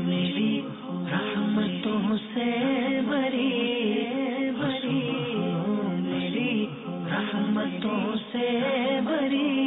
میری رحمتوں سے بری بری، میری رحمتوں سے بری،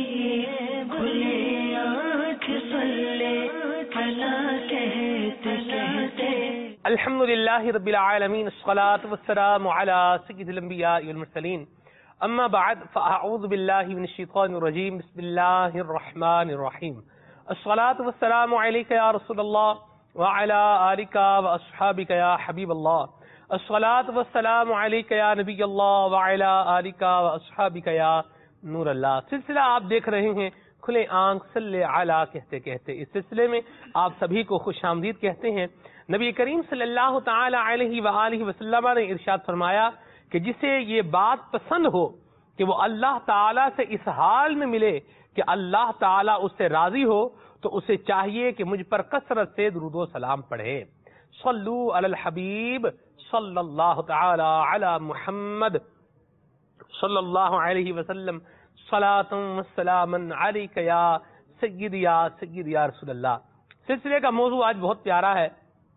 کھلی آنکھ صلی اللہ کہتے کہتے۔ الحمدللہ رب العالمین، الصلاة والسلام علی سید الانبیاء والمرسلین، اما بعد فاعوذ باللہ من الشیطان الرجیم، بسم اللہ الرحمن الرحیم، الصلاة والسلام علیک یا رسول اللہ وعلی آلک واصحابک یا حبیب اللہ، الصلاة والسلام علیک یا نبی اللہ وعلی آلک واصحابک یا نور اللہ۔ سلسلہ آپ دیکھ رہے ہیں کھلے آنکھ صلی علی کہتے کہتے۔ اس سلسلے میں آپ سبھی کو خوش آمدید کہتے ہیں۔ نبی کریم صلی اللہ تعالی علیہ وآلہ وسلم نے ارشاد فرمایا کہ جسے یہ بات پسند ہو کہ وہ اللہ تعالیٰ سے اس حال میں ملے کہ اللہ تعالیٰ اس سے راضی ہو، تو اسے چاہیے کہ مجھ پر کثرت سے درود و سلام پڑھے۔ صلو علی الحبیب صلی اللہ تعالی علی محمد صلی اللہ علیہ وسلم، صلاۃ و سلام علیک یا سید یا رسول اللہ۔ سلسلے کا موضوع آج بہت پیارا ہے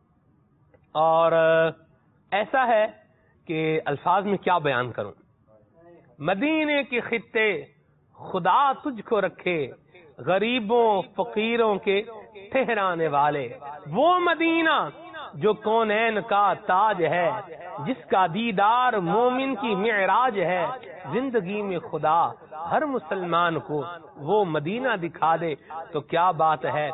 اور ایسا ہے کہ الفاظ میں کیا بیان کروں۔ مدینے کے خطے خدا تجھ کو رکھے، غریبوں فقیروں کے ٹھہرانے والے، وہ مدینہ جو کونین کا تاج ہے، جس کا دیدار مومن کی معراج ہے۔ زندگی میں خدا ہر مسلمان کو وہ مدینہ دکھا دے تو کیا بات ہے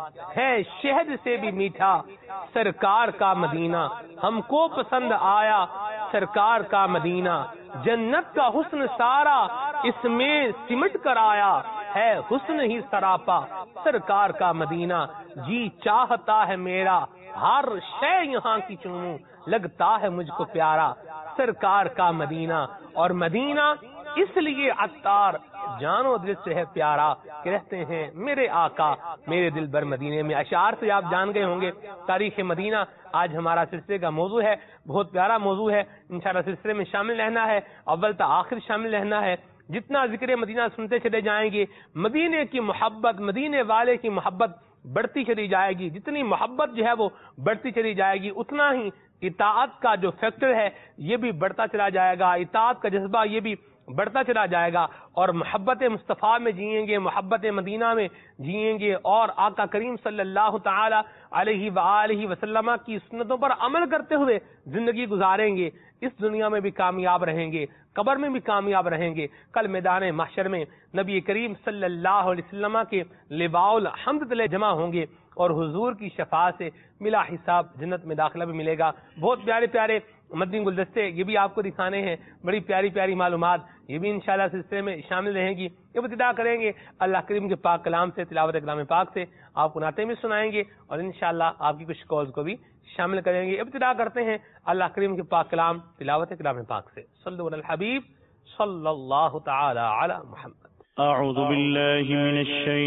شہد سے بھی میٹھا سرکار کا مدینہ، ہم کو پسند آیا سرکار کا مدینہ، جنت کا حسن سارا اس میں سمٹ کر آیا ہے، حسن ہی سراپا سرکار کا مدینہ۔ جی چاہتا ہے میرا ہر شے یہاں کی چوموں، لگتا ہے مجھ کو پیارا سرکار کا مدینہ۔ اور مدینہ اس لیے عطار جانو دل سے ہے پیارا، کہتے ہیں میرے آقا میرے دل بر مدینے میں۔ اشعار سے آپ جان گئے ہوں گے تاریخ مدینہ آج ہمارا سلسلے کا موضوع ہے، بہت پیارا موضوع ہے۔ انشاءاللہ سلسلے میں شامل رہنا ہے، اول تا آخر شامل رہنا ہے۔ جتنا ذکر مدینہ سنتے چلے جائیں گے، مدینے کی محبت، مدینے والے کی محبت بڑھتی چلی جائے گی۔ جتنی محبت جو ہے وہ بڑھتی چلی جائے گی، اتنا ہی اطاعت کا جو فیکٹر ہے یہ بھی بڑھتا چلا جائے گا، اطاعت کا جذبہ یہ بھی بڑھتا چلا جائے گا، اور محبت مصطفیٰ میں جئیں گے، محبت مدینہ میں جئیں گے، اور آقا کریم صلی اللہ تعالی علیہ وآلہ وسلم کی سنتوں پر عمل کرتے ہوئے زندگی گزاریں گے، اس دنیا میں بھی کامیاب رہیں گے، قبر میں بھی کامیاب رہیں گے، کل میدان محشر میں نبی کریم صلی اللہ علیہ وسلم کے لواء الحمد تلے جمع ہوں گے، اور حضور کی شفاعت سے بلا حساب جنت میں داخلہ بھی ملے گا۔ بہت پیارے پیارے مدنی گلدستے یہ بھی آپ کو دکھانے ہیں، بڑی پیاری پیاری معلومات یہ بھی انشاءاللہ سلسلے میں شامل رہیں گی۔ ابتدا کریں گے اللہ کریم کے پاک کلام سے، تلاوت کلام پاک سے، آپ کو نعتیں بھی سنائیں گے اور انشاءاللہ آپ کی کچھ کالز کو بھی شامل کریں گے۔ ابتدا کرتے ہیں اللہ کریم کے پاک کلام تلاوت کلام پاک سے۔ صلو علی الحبیب صلی اللہ تعالی علی محمد۔ اعوذ باللہ من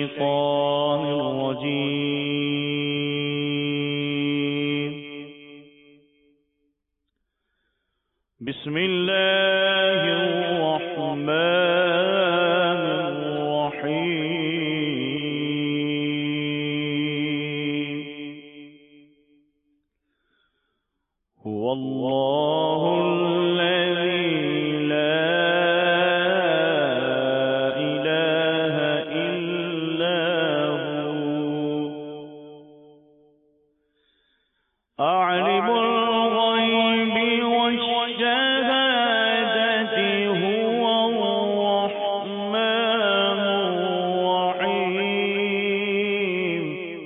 الشیطان الرجیم، بسم اللہ الرحمن الرحیم، هو اللہ الذی لا الہ الا هو، عالم الغیب والشہادة، هو الرحمن الرحیم،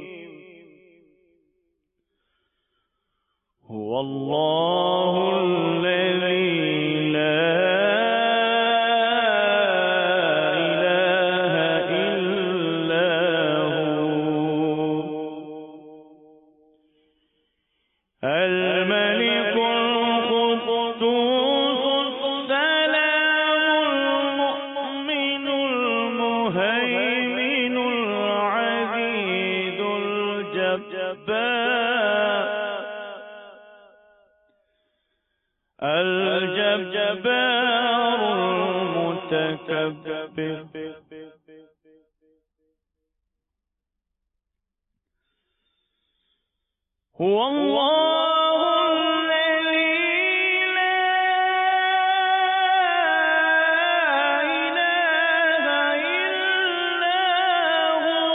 هو اللہ الذی لا الہ الا هو، الملك القدوس السلام المؤمن المهيمن العزيز الجبار المتكبر، هو الله الذي لا إله إلا هو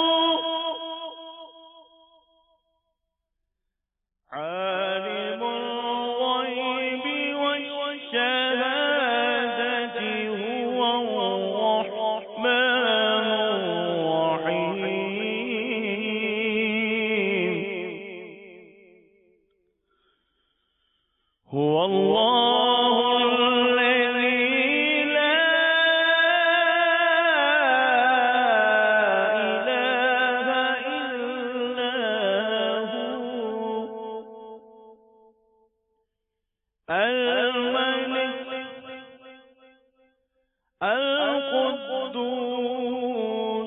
عالم الغيب والشهادة هو الرحمن الرحيم هو الله الذي لا إله إلا هو الملك القدوس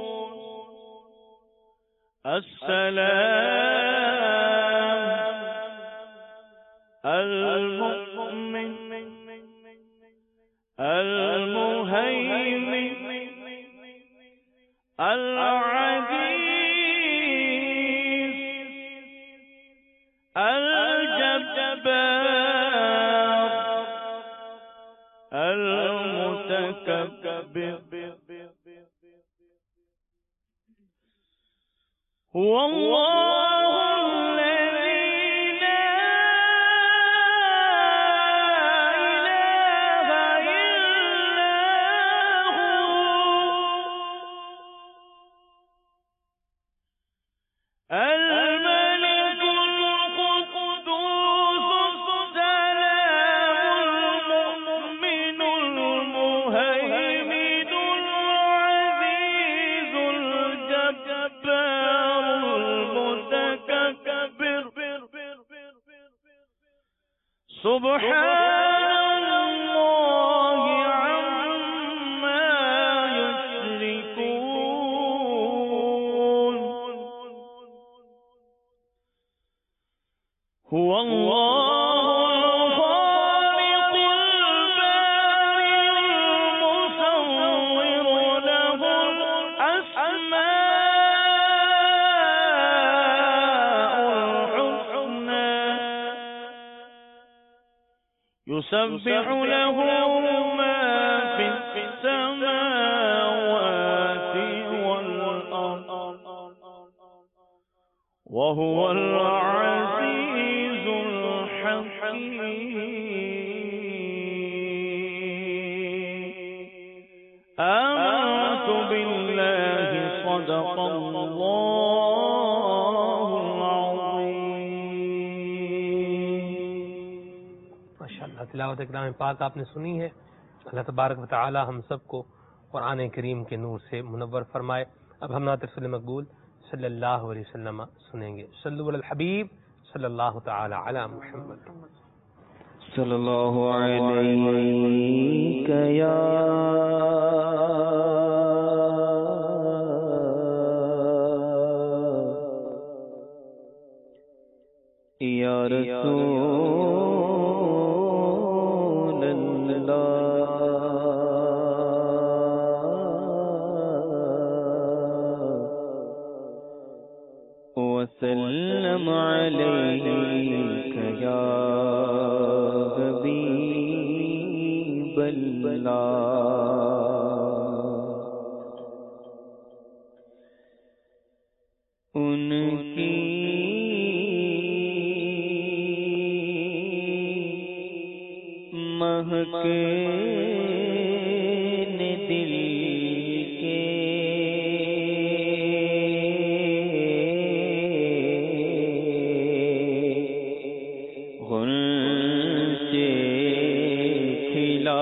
السلام المؤمن المهيمن العزيز الجبار المتكبر هو الله الذي لا إله إلا هو الملك القدوس السلام المؤمن المهيمن العزيز الجبار المتكبر سبحان الله عما يشركون هو الله الخالق البارئ المصور له الأسماء الحسنى يسبح له ما في السماوات والأرض وهو العزيز الحكيم آمنت بالله صدق الله العظيم. ماشاءاللہ تلاوت کلام پاک آپ نے سنی ہے. اللہ تبارک و تعالی ہم سب کو قرآن کریم کے نور سے منور فرمائے. اب ہم نعت رسول مقبول صلی اللہ علیہ وسلم سنیں گے. صلو علی الحبیب صلی اللہ تعالی علی محمد. صلی اللہ علیہ یا رسول اللہ وسلم علیک یا حبیب اللہ. ان کی مہک نے دل کے غنچے کھلا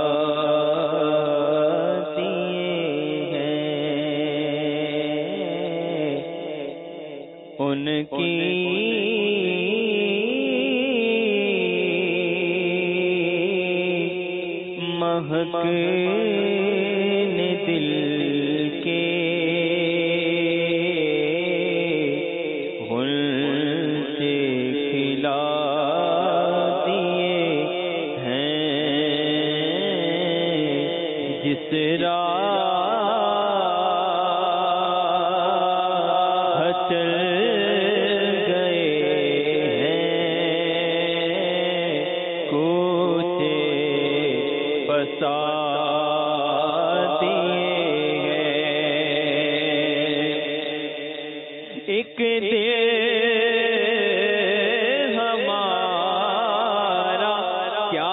دیے ہیں. ان کی مہک نے دل کے غنچے کھلا دیے ہیں. جس راہ چل گئے دل ہمارا کیا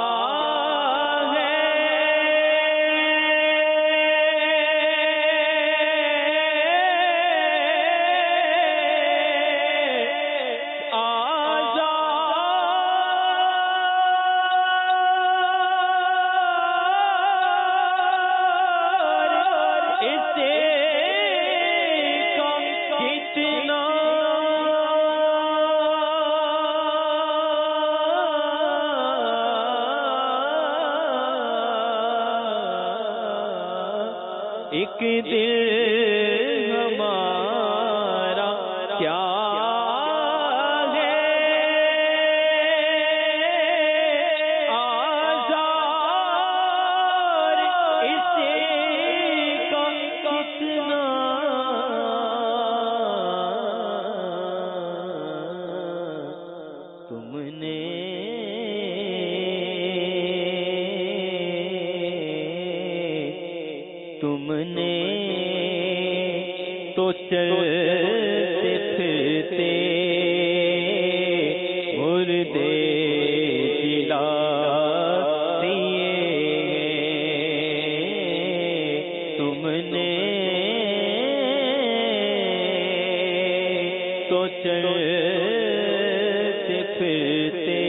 ایک دل ہمارا کیا ہے آزار اسے کا کتنا تم نے تو چلتے پھرتے مردے جلا دیے تم نے تو چلتے پھرتے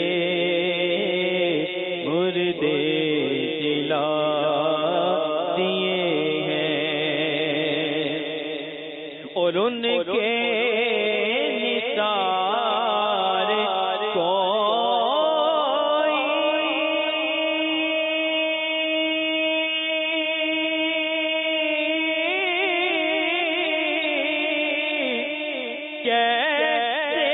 مردے جلا دیے اور ان کے نثار کوئی کیسے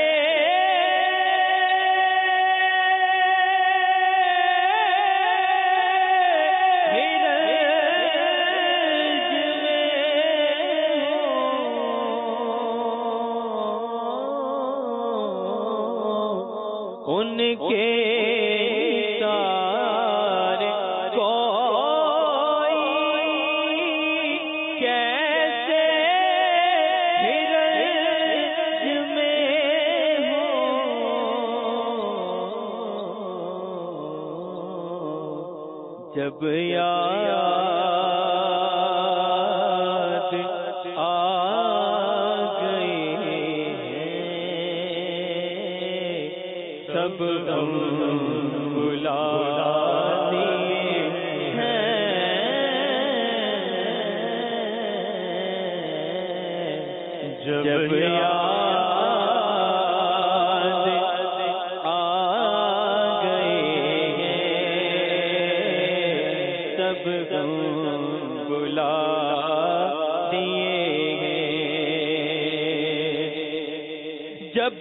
ان کے نثار کوئی کیسے ہرج میں ہو جب یاد آ سب غم بلا دیے ہیں جب یاد آ گئے ہیں سب غم بلا دیے ہیں جب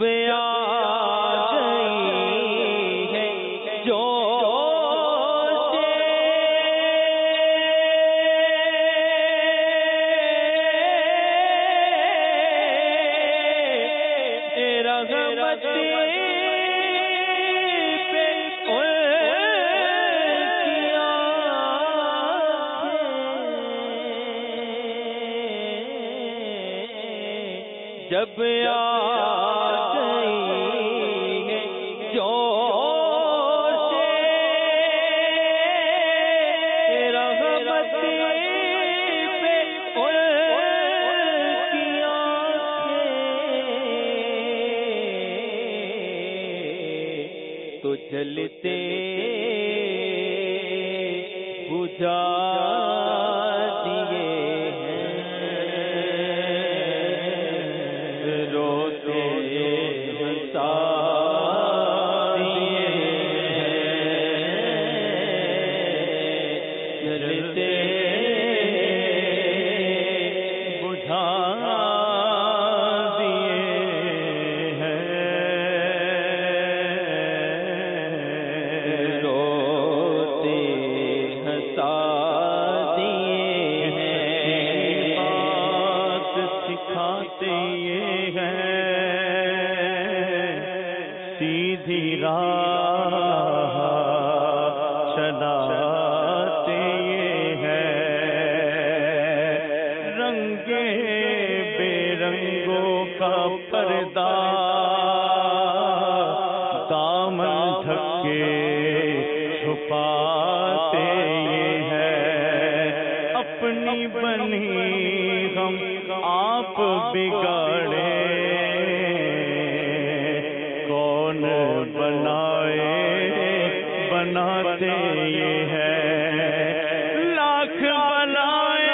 جب آ گئی ہے جوش رحمت پہ ان کی آنکھیں تو جلتے بجھا دیے سیدھی راہ چلاتے ہیں رنگے بے رنگوں کا پردہ دامن ڈھکے چھپاتے یہ ہے، اپنی بنی ہم آپ بگاڑے کون بنائے بناتے یہ ہے، لاکھ بلائے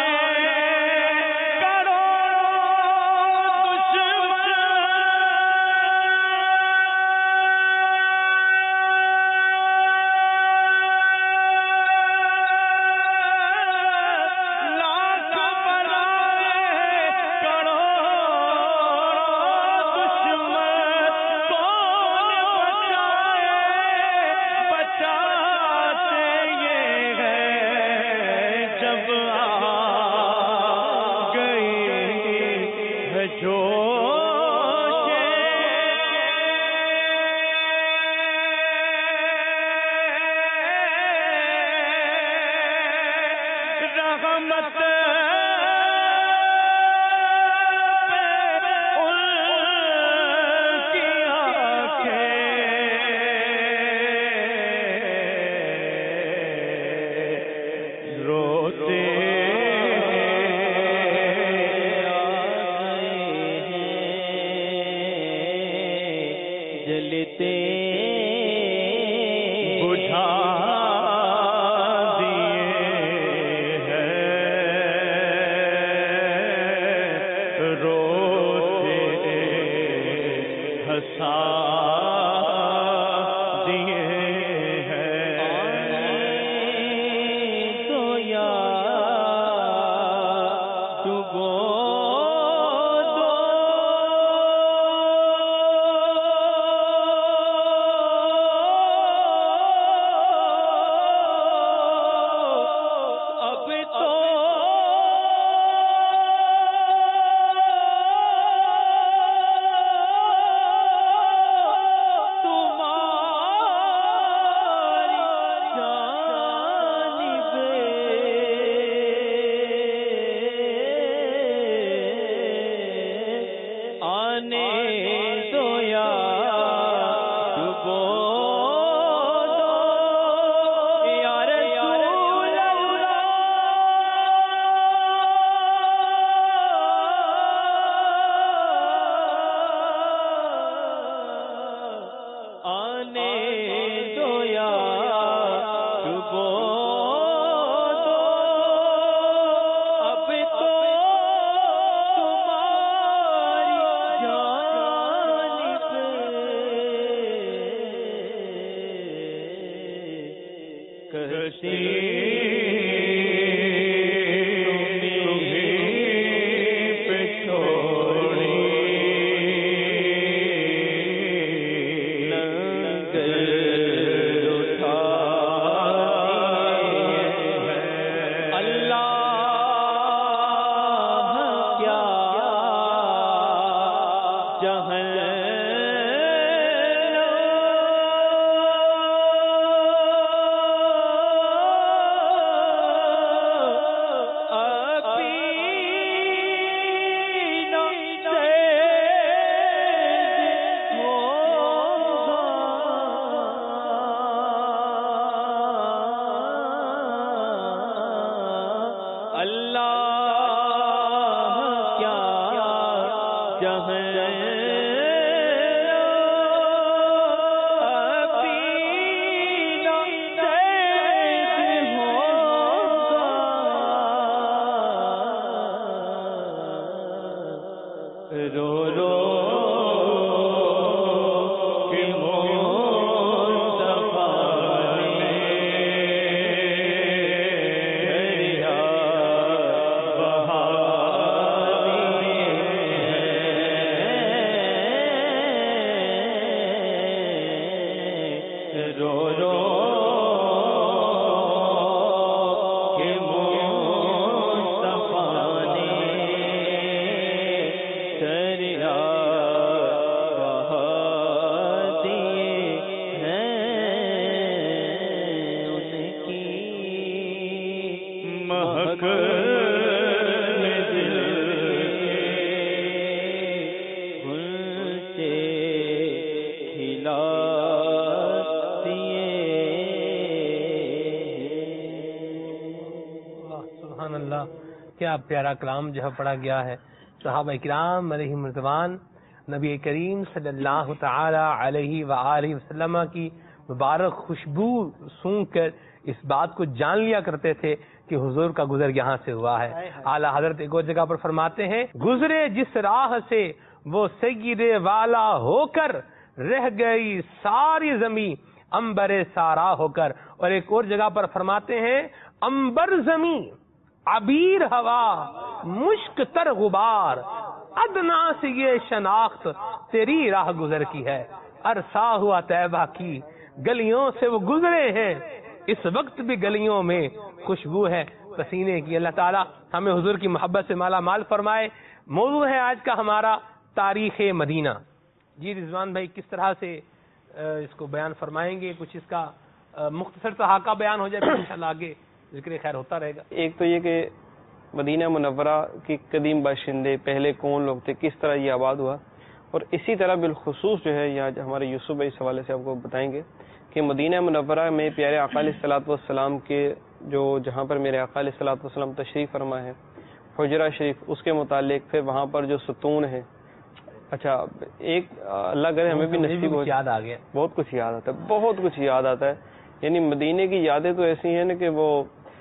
کیا پیارا کلام جو ہے پڑھا گیا ہے صحابہ کرام علیہم رضوان نبی کریم صلی اللہ تعالی علیہ وآلہ وسلم کی مبارک خوشبو سونگھ کر اس بات کو جان لیا کرتے تھے کہ حضور کا گزر یہاں سے ہوا ہے. اعلیٰ حضرت ایک اور جگہ پر فرماتے ہیں گزرے جس راہ سے وہ سید والا ہو کر رہ گئی ساری زمین امبر سارا ہو کر. اور ایک اور جگہ پر فرماتے ہیں امبر زمین عبیر ہوا مشک تر غبار ادنا سے یہ شناخت تیری راہ گزر کی ہے. عرصہ ہوا طیبہ کی گلیوں سے وہ گزرے ہیں اس وقت بھی گلیوں میں خوشبو ہے پسینے کی. اللہ تعالی ہمیں حضور کی محبت سے مالا مال فرمائے. موضوع ہے آج کا ہمارا تاریخ مدینہ. جی رضوان بھائی کس طرح سے اس کو بیان فرمائیں گے؟ کچھ اس کا مختصر سا خاکہ بیان ہو جائے پھر انشاءاللہ آگے ذکر خیر ہوتا رہے گا. ایک تو یہ کہ مدینہ منورہ کی قدیم باشندے پہلے کون لوگ تھے، کس طرح یہ آباد ہوا، اور اسی طرح بالخصوص جو ہے یہاں ہمارے یوسف بھائی اس حوالے سے آپ کو بتائیں گے کہ مدینہ منورہ میں پیارے آقا علیہ الصلوۃ والسلام کے جو جہاں پر میرے آقا علیہ الصلوۃ والسلام تشریف فرما ہے حجرہ شریف، اس کے متعلق پھر وہاں پر جو ستون ہے. اچھا ایک اللہ کرے ہمیں بھی نصیب ہو، یاد آ گیا، بہت کچھ یاد آتا ہے، بہت کچھ یاد آتا ہے. یعنی مدینے کی یادیں تو ایسی ہیں نا کہ وہ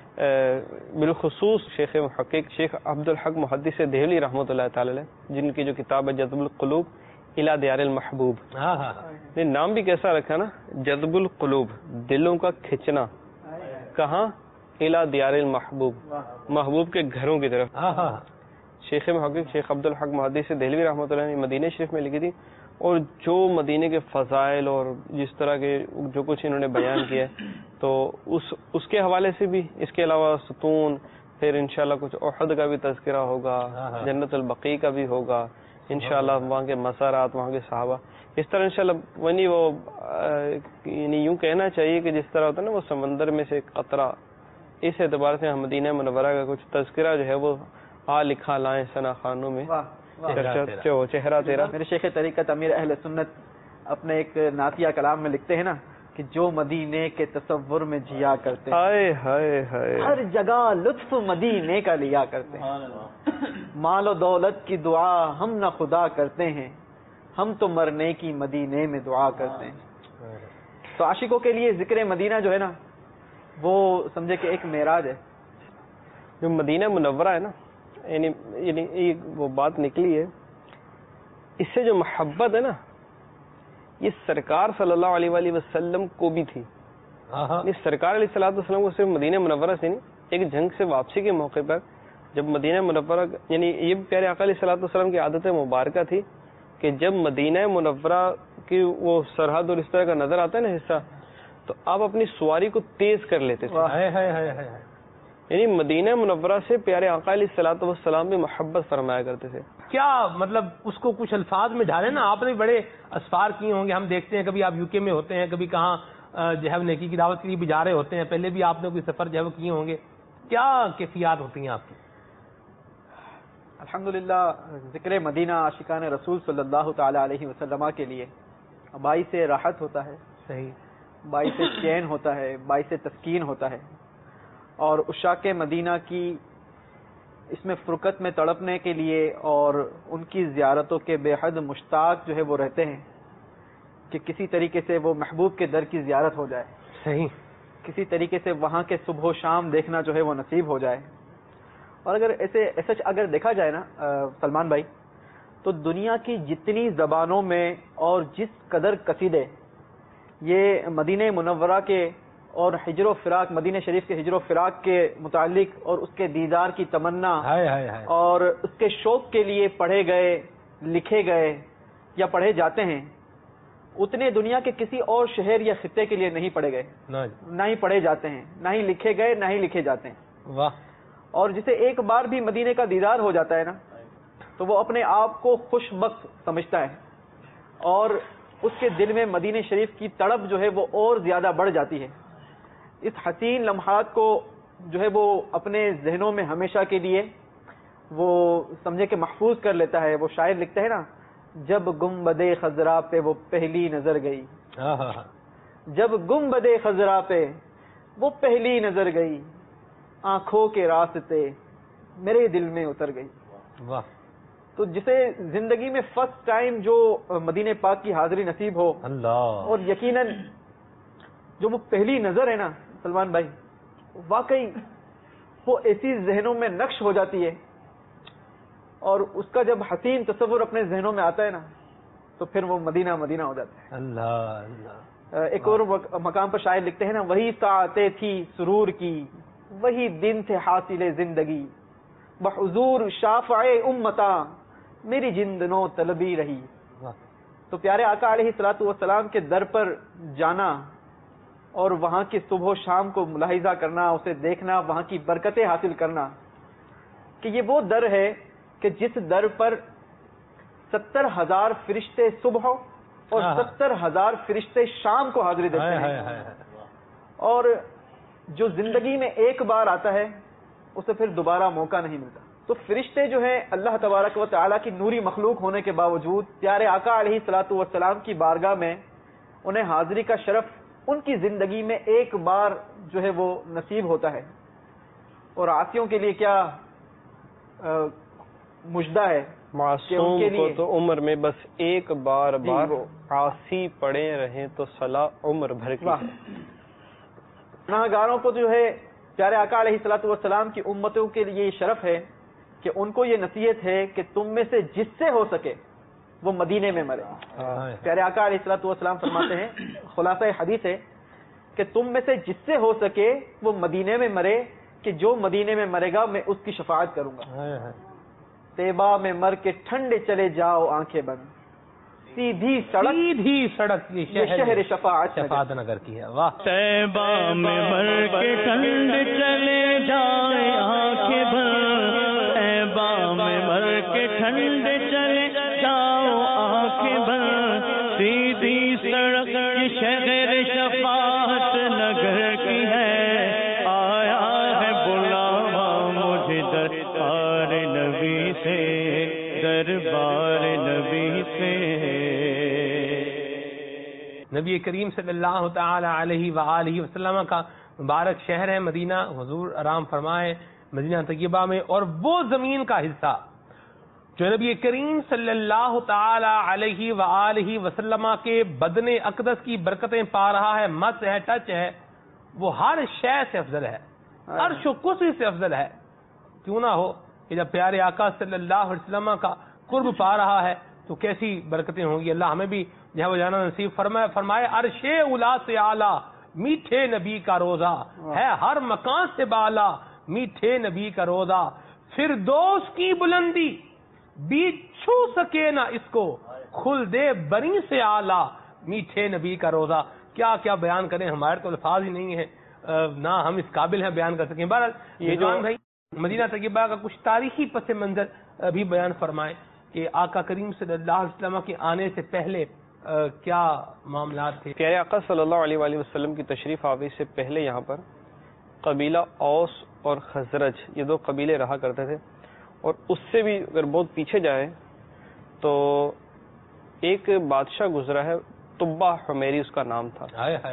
بالخصوص شیخ محقق شیخ عبد الحق محدث دہلوی رحمۃ اللہ تعالی علیہ جن کی جو کتاب ہے جذب القلوب الی دیار المحبوب، نام بھی کیسا رکھا نا، جذب القلوب، دلوں کا کھچنا، کہاں؟ الی دیار المحبوب، محبوب کے گھروں کی طرف. شیخ محقق شیخ عبد الحق محدث دہلوی رحمۃ اللہ نے مدینہ شریف میں لکھی تھی، اور جو مدینے کے فضائل اور جس طرح کے جو کچھ انہوں نے بیان کیا تو اس کے حوالے سے بھی، اس کے علاوہ ستون، پھر انشاءاللہ کچھ احد کا بھی تذکرہ ہوگا، جنت البقیع کا بھی ہوگا انشاءاللہ، وہاں کے مسارات، وہاں کے صحابہ، اس طرح انشاءاللہ ونی وہ یعنی یوں کہنا چاہیے کہ جس طرح ہوتا ہے نا وہ سمندر میں سے قطرہ، اس اعتبار سے ہم مدینہ منورہ کا کچھ تذکرہ جو ہے وہ لکھا لائیں ثنا خانوں میں. چہرہ تیرا. میرے شیخ طریقت امیر اہل سنت اپنے ایک نعتیہ کلام میں لکھتے ہیں نا کہ جو مدینے کے تصور میں جیا کرتے ہیں ہر جگہ لطف مدینے کا لیا کرتے ہیں. مال و دولت کی دعا ہم نہ خدا کرتے ہیں، ہم تو مرنے کی مدینے میں دعا کرتے ہیں. تو عاشقوں کے لیے ذکر مدینہ جو ہے نا وہ سمجھے کہ ایک معراج ہے. جو مدینہ منورہ ہے نا، یعنی وہ بات نکلی ہے، اس سے جو محبت ہے نا یہ سرکار صلی اللہ علیہ وآلہ وسلم کو بھی تھی. سرکار علیہ الصلوۃ والسلام کو صرف مدینہ منورہ سے نہیں، ایک جنگ سے واپسی کے موقع پر جب مدینہ منورہ، یعنی یہ پیارے آقا علیہ الصلوۃ والسلام کی عادت مبارکہ تھی کہ جب مدینہ منورہ کی وہ سرحد اور اس طرح کا نظر آتا ہے نا حصہ، تو آپ اپنی سواری کو تیز کر لیتے تھے. یعنی مدینہ منورہ سے پیارے آقا علیہ الصلوۃ والسلام بھی محبت فرمایا کرتے تھے. کیا مطلب اس کو کچھ الفاظ میں ڈالیں نا، آپ نے بڑے اسفار کیے ہوں گے، ہم دیکھتے ہیں کبھی آپ یو کے میں ہوتے ہیں، کبھی کہاں جو ہے نیکی کی دعوت کے لیے بھی جا رہے ہوتے ہیں، پہلے بھی آپ نے کوئی سفر جو ہے کیے ہوں گے، کیا کیفیات ہوتی ہیں آپ کی؟ الحمدللہ ذکر مدینہ عاشقان رسول صلی اللہ تعالی علیہ وسلم کے لیے باعث راحت ہوتا ہے، صحیح، باعث چین ہوتا ہے، باعث تسکین ہوتا ہے. اور عشاق مدینہ کی اس میں فرقت میں تڑپنے کے لیے اور ان کی زیارتوں کے بے حد مشتاق جو ہے وہ رہتے ہیں کہ کسی طریقے سے وہ محبوب کے در کی زیارت ہو جائے، صحیح، کسی طریقے سے وہاں کے صبح و شام دیکھنا جو ہے وہ نصیب ہو جائے. اور اگر ایسے اگر دیکھا جائے نا سلمان بھائی، تو دنیا کی جتنی زبانوں میں اور جس قدر قصیدے یہ مدینہ منورہ کے اور ہجر و فراق، مدینہ شریف کے ہجر و فراق کے متعلق اور اس کے دیدار کی تمنا اور اس کے شوق کے لیے پڑھے گئے، لکھے گئے یا پڑھے جاتے ہیں، اتنے دنیا کے کسی اور شہر یا خطے کے لیے نہیں پڑھے گئے، نہ ہی پڑھے جاتے ہیں، نہ ہی لکھے گئے، نہ ہی لکھے جاتے ہیں. واہ. اور جسے ایک بار بھی مدینے کا دیدار ہو جاتا ہے نا تو وہ اپنے آپ کو خوش بخت سمجھتا ہے، اور اس کے دل میں مدینہ شریف کی تڑپ جو ہے وہ اور زیادہ بڑھ جاتی ہے. اس حسین لمحات کو جو ہے وہ اپنے ذہنوں میں ہمیشہ کے لیے وہ سمجھے کہ محفوظ کر لیتا ہے. وہ شاعر لکھتا ہے نا، جب گنبد خضرا پہ وہ پہلی نظر گئی، جب گنبد خضرا پہ وہ پہلی نظر گئی، آنکھوں کے راستے میرے دل میں اتر گئی. واہ. تو جسے زندگی میں فرسٹ ٹائم جو مدینہ پاک کی حاضری نصیب ہو, اللہ, اور یقیناً جو وہ پہلی نظر ہے نا سلمان بھائی, واقعی وہ ایسی ذہنوں میں نقش ہو جاتی ہے, اور اس کا جب حسین تصور اپنے ذہنوں میں آتا ہے نا تو پھر وہ مدینہ مدینہ ہو جاتا ہے. اللہ اللہ. ایک اور مقام پر شاعر لکھتے ہیں نا, وہی ساعتیں تھی سرور کی, وہی دن تھے حاصل زندگی, بحضور شافع امتا میری جند نو طلبی رہی. تو پیارے آقا علیہ الصلوۃ والسلام کے در پر جانا اور وہاں کی صبح و شام کو ملاحظہ کرنا, اسے دیکھنا, وہاں کی برکتیں حاصل کرنا, کہ یہ وہ در ہے کہ جس در پر 70,000 فرشتے صبح اور 70,000 فرشتے شام کو حاضری دیتے ہیں, اور جو زندگی میں ایک بار آتا ہے اسے پھر دوبارہ موقع نہیں ملتا. تو فرشتے جو ہیں اللہ تبارک و تعالیٰ کی نوری مخلوق ہونے کے باوجود پیارے آقا علیہ الصلوۃ والسلام کی بارگاہ میں انہیں حاضری کا شرف ان کی زندگی میں ایک بار جو ہے وہ نصیب ہوتا ہے. اور عاصیوں کے لیے کیا مژدہ ہے, معصوم کو تو عمر میں بس ایک بار عاصی پڑے رہیں تو صلاح عمر بھر کی. گناہگاروں کو جو ہے پیارے آقا علیہ الصلوۃ والسلام کی امتوں کے لیے یہ شرف ہے کہ ان کو یہ نصیحت ہے کہ تم میں سے جس سے ہو سکے وہ مدینے میں مرے. پیارے آقا علیہ الصلوۃ والسلام فرماتے ہیں, خلاصہ حدیث ہے کہ تم میں سے جس سے ہو سکے وہ مدینے میں مرے, کہ جو مدینے میں مرے گا میں اس کی شفاعت کروں گا. طیبہ میں مر کے ٹھنڈے چلے جاؤ آنکھیں بند, سیدھی سڑک یہ شہر شفاعت نگر کی ہے. واہ. طیبہ میں مر کے ٹھنڈے چلے جائے آنکھیں بند, طیبہ میں مر کے ٹھنڈے چلے جاؤ آنکھیں بند, سیدھی سڑک یہ شہر شفاعت نگر کی ہے, آیا ہے بلاوا مجھے دربار نبی سے, دربار نبی سے. نبی کریم صلی اللہ تعالی علیہ وآلہ وسلم کا مبارک شہر ہے مدینہ. حضور آرام فرمائے مدینہ طیبہ میں, اور وہ زمین کا حصہ جو نبی کریم صلی اللہ تعالی علیہ وآلہ وسلم کے بدن اقدس کی برکتیں پا رہا ہے, مس ہے, ٹچ ہے, وہ ہر شے سے افضل ہے, عرش و کرسی سے افضل ہے. کیوں نہ ہو کہ جب پیارے آقا صلی اللہ علیہ وسلم کا قرب پا رہا ہے تو کیسی برکتیں ہوں گی. اللہ ہمیں بھی جو ہے وہ جانا نصیب فرمائے. عرش اولا سے اعلیٰ میٹھے نبی کا روزہ ہے, ہر مکان سے بالا میٹھے نبی کا روزہ, فردوس کی بلندی بھی چھو سکے نہ اس کو, خلد بری سے اعلیٰ میٹھے نبی کا روزہ. کیا کیا بیان کریں, ہمارے تو الفاظ ہی نہیں ہیں, نہ ہم اس قابل ہیں بیان کر سکیں. بہرحال یہ جوان بھائی مدینہ طیبہ کا کچھ تاریخی پس منظر بھی بیان فرمائیں کہ آقا کریم صلی اللہ علیہ وسلم کے آنے سے پہلے کیا معاملات تھے. پیارے آقا صلی اللہ علیہ وآلہ وسلم کی تشریف آوری سے پہلے یہاں پر قبیلہ اوس اور خزرج یہ دو قبیلے رہا کرتے تھے, اور اس سے بھی اگر بہت پیچھے جائیں تو ایک بادشاہ گزرا ہے, طبہ حمیری اس کا نام تھا.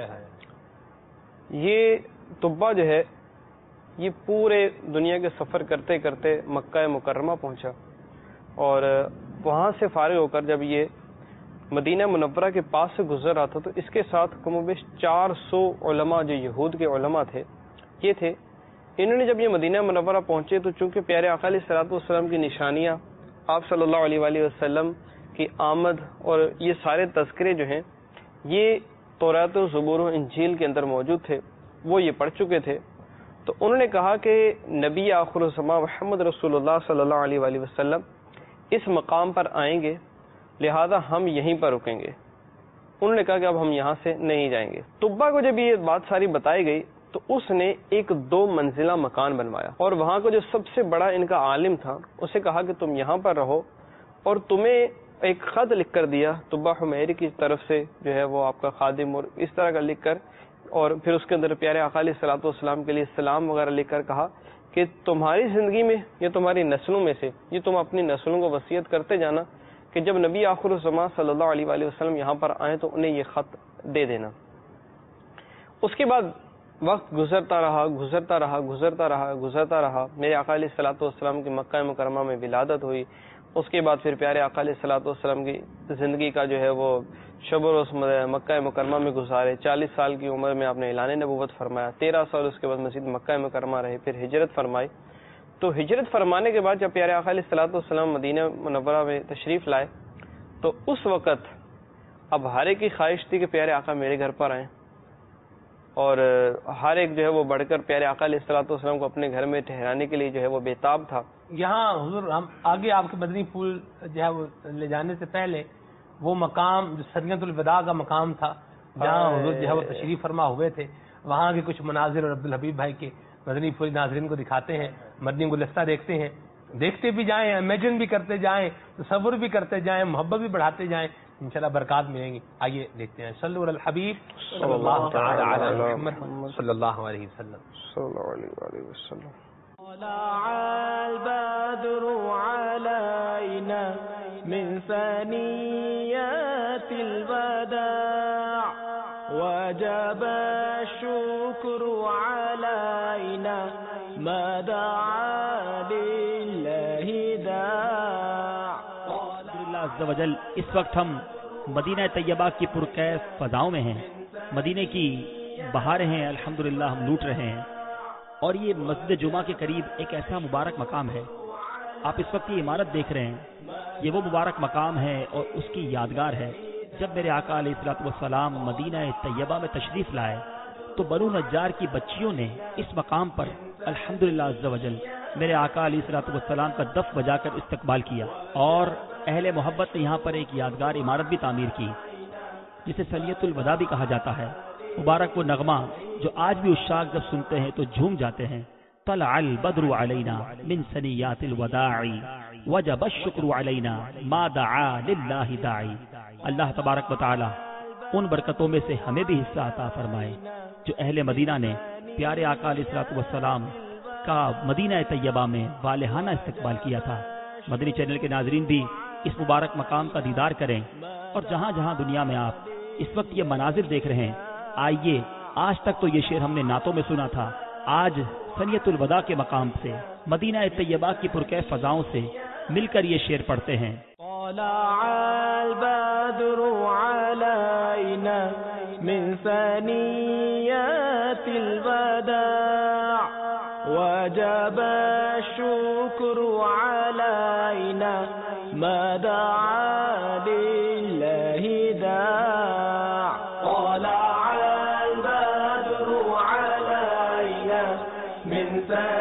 یہ طبہ جو ہے یہ پورے دنیا کے سفر کرتے کرتے مکہ مکرمہ پہنچا, اور وہاں سے فارغ ہو کر جب یہ مدینہ منورہ کے پاس سے گزر رہا تھا تو اس کے ساتھ کم و بیش 400 علماء جو یہود کے علماء تھے یہ تھے. انہوں نے جب یہ مدینہ منورہ پہنچے تو چونکہ پیارے آقا علیہ الصلوۃ والسلام کی نشانیاں, آپ صلی اللہ علیہ وآلہ وسلم کی آمد اور یہ سارے تذکرے جو ہیں یہ تورات و زبور و انجیل کے اندر موجود تھے, وہ یہ پڑھ چکے تھے. تو انہوں نے کہا کہ نبی آخر الزماں محمد رسول اللہ صلی اللہ علیہ وآلہ وسلم اس مقام پر آئیں گے, لہذا ہم یہیں پر رکیں گے. انہوں نے کہا کہ اب ہم یہاں سے نہیں جائیں گے. طبہ کو جب یہ بات ساری بتائی گئی تو اس نے ایک 2 منزلہ مکان بنوایا, اور وہاں کو جو سب سے بڑا ان کا عالم تھا اسے کہا کہ تم یہاں پر رہو, اور تمہیں ایک خط لکھ کر دیا طبہ حمیری کی طرف سے جو ہے وہ آپ کا خادم, اور اس طرح کا لکھ کر, اور پھر اس کے اندر پیارے آقا علیہ الصلوۃ والسلام کے لیے سلام وغیرہ لکھ کر کہا کہ تمہاری زندگی میں یا تمہاری نسلوں میں سے یہ تم اپنی نسلوں کو وصیت کرتے جانا کہ جب نبی آخر الزماں صلی اللہ علیہ وآلہ وسلم یہاں پر آئیں تو انہیں یہ خط دے دینا. اس کے بعد وقت گزرتا رہا گزرتا رہا گزرتا رہا گزرتا رہا، میرے آقا علیہ الصلوۃ والسلام کی مکہ مکرمہ میں ولادت ہوئی. اس کے بعد پھر پیارے آقا علیہ الصلوۃ والسلام کی زندگی کا جو ہے وہ شب و روز مکہ مکرمہ میں گزارے. 40 سال کی عمر میں آپ نے اعلان نبوت فرمایا. 13 سال اس کے بعد مسجد مکہ مکرمہ رہے، پھر ہجرت فرمائی. تو ہجرت فرمانے کے بعد جب پیارے آقا علیہ الصلوۃ والسلام مدینہ منورہ میں تشریف لائے تو اس وقت اب ہر ایک کی خواہش تھی کہ پیارے آقا میرے گھر پر آئیں، اور ہر ایک جو ہے وہ بڑھ کر پیارے آقا علیہ الصلوۃ والسلام کو اپنے گھر میں ٹھہرانے کے لیے جو ہے وہ بےتاب تھا. یہاں حضور ہم آگے آپ کے مدنی پھول جو ہے وہ لے جانے سے پہلے وہ مقام جو سنیت الوداع کا مقام تھا جہاں حضور جو ہے وہ تشریف فرما ہوئے تھے، وہاں کے کچھ مناظر اور عبدالحبیب بھائی کے مدنی پھول ناظرین کو دکھاتے ہیں. مدنی گلدستہ دیکھتے ہیں، دیکھتے بھی جائیں، امیجن بھی کرتے جائیں، تصور بھی کرتے جائیں، محبت بھی بڑھاتے جائیں، انشاءاللہ برکات ملیں گی. آئیے دیکھتے ہیں. صلو علی الحبیب صلی اللہ تعالی علی محمد صلی اللہ علیہ وسلم. صلی اللہ علیہ وسلم. طلع البدر علينا من ثنيات الوداع وجب الشكر علينا ما دعا لله داع. اللہ عز و جل اس وقت ہم مدینہ طیبہ کی پرکیف فضاؤں میں ہیں، مدینے کی بہاریں ہیں، الحمدللہ ہم لوٹ رہے ہیں. اور یہ مسجد جمعہ کے قریب ایک ایسا مبارک مقام ہے، آپ اس وقت یہ عمارت دیکھ رہے ہیں، یہ وہ مبارک مقام ہے اور اس کی یادگار ہے. جب میرے آقا علیہ الصلوۃ والسلام مدینہ طیبہ میں تشریف لائے تو بنو نجار کی بچیوں نے اس مقام پر الحمدللہ عز و جل میرے آقا علیہ الصلوۃ والسلام کا دف بجا کر استقبال کیا، اور اہل محبت نے یہاں پر ایک یادگار عمارت بھی تعمیر کی جسے سنیت الوداع بھی کہا جاتا ہے. مبارک وہ نغمہ جو آج بھی عشاق جب سنتے ہیں تو جھوم جاتے ہیں. طلع البدر علینا من ثنیات الوداع وجب الشکر علینا ما دعا للہ داعی. اللہ تبارک و تعالی ان برکتوں میں سے ہمیں بھی حصہ عطا فرمائے جو اہل مدینہ نے پیارے آقا علیہ الصلوۃ والسلام کا مدینہ طیبہ میں والہانہ استقبال کیا تھا. مدنی چینل کے ناظرین بھی اس مبارک مقام کا دیدار کریں، اور جہاں جہاں دنیا میں آپ اس وقت یہ مناظر دیکھ رہے ہیں، آئیے آج تک تو یہ شعر ہم نے نعتوں میں سنا تھا، آج سنیت الوداع کے مقام سے مدینہ طیبہ کی پرکیف فضاؤں سے مل کر یہ شعر پڑھتے ہیں. طلع البدر علينا من ثنيات الوداع وجب الشكر علينا ما دعا لله داع. طلع البدر علينا من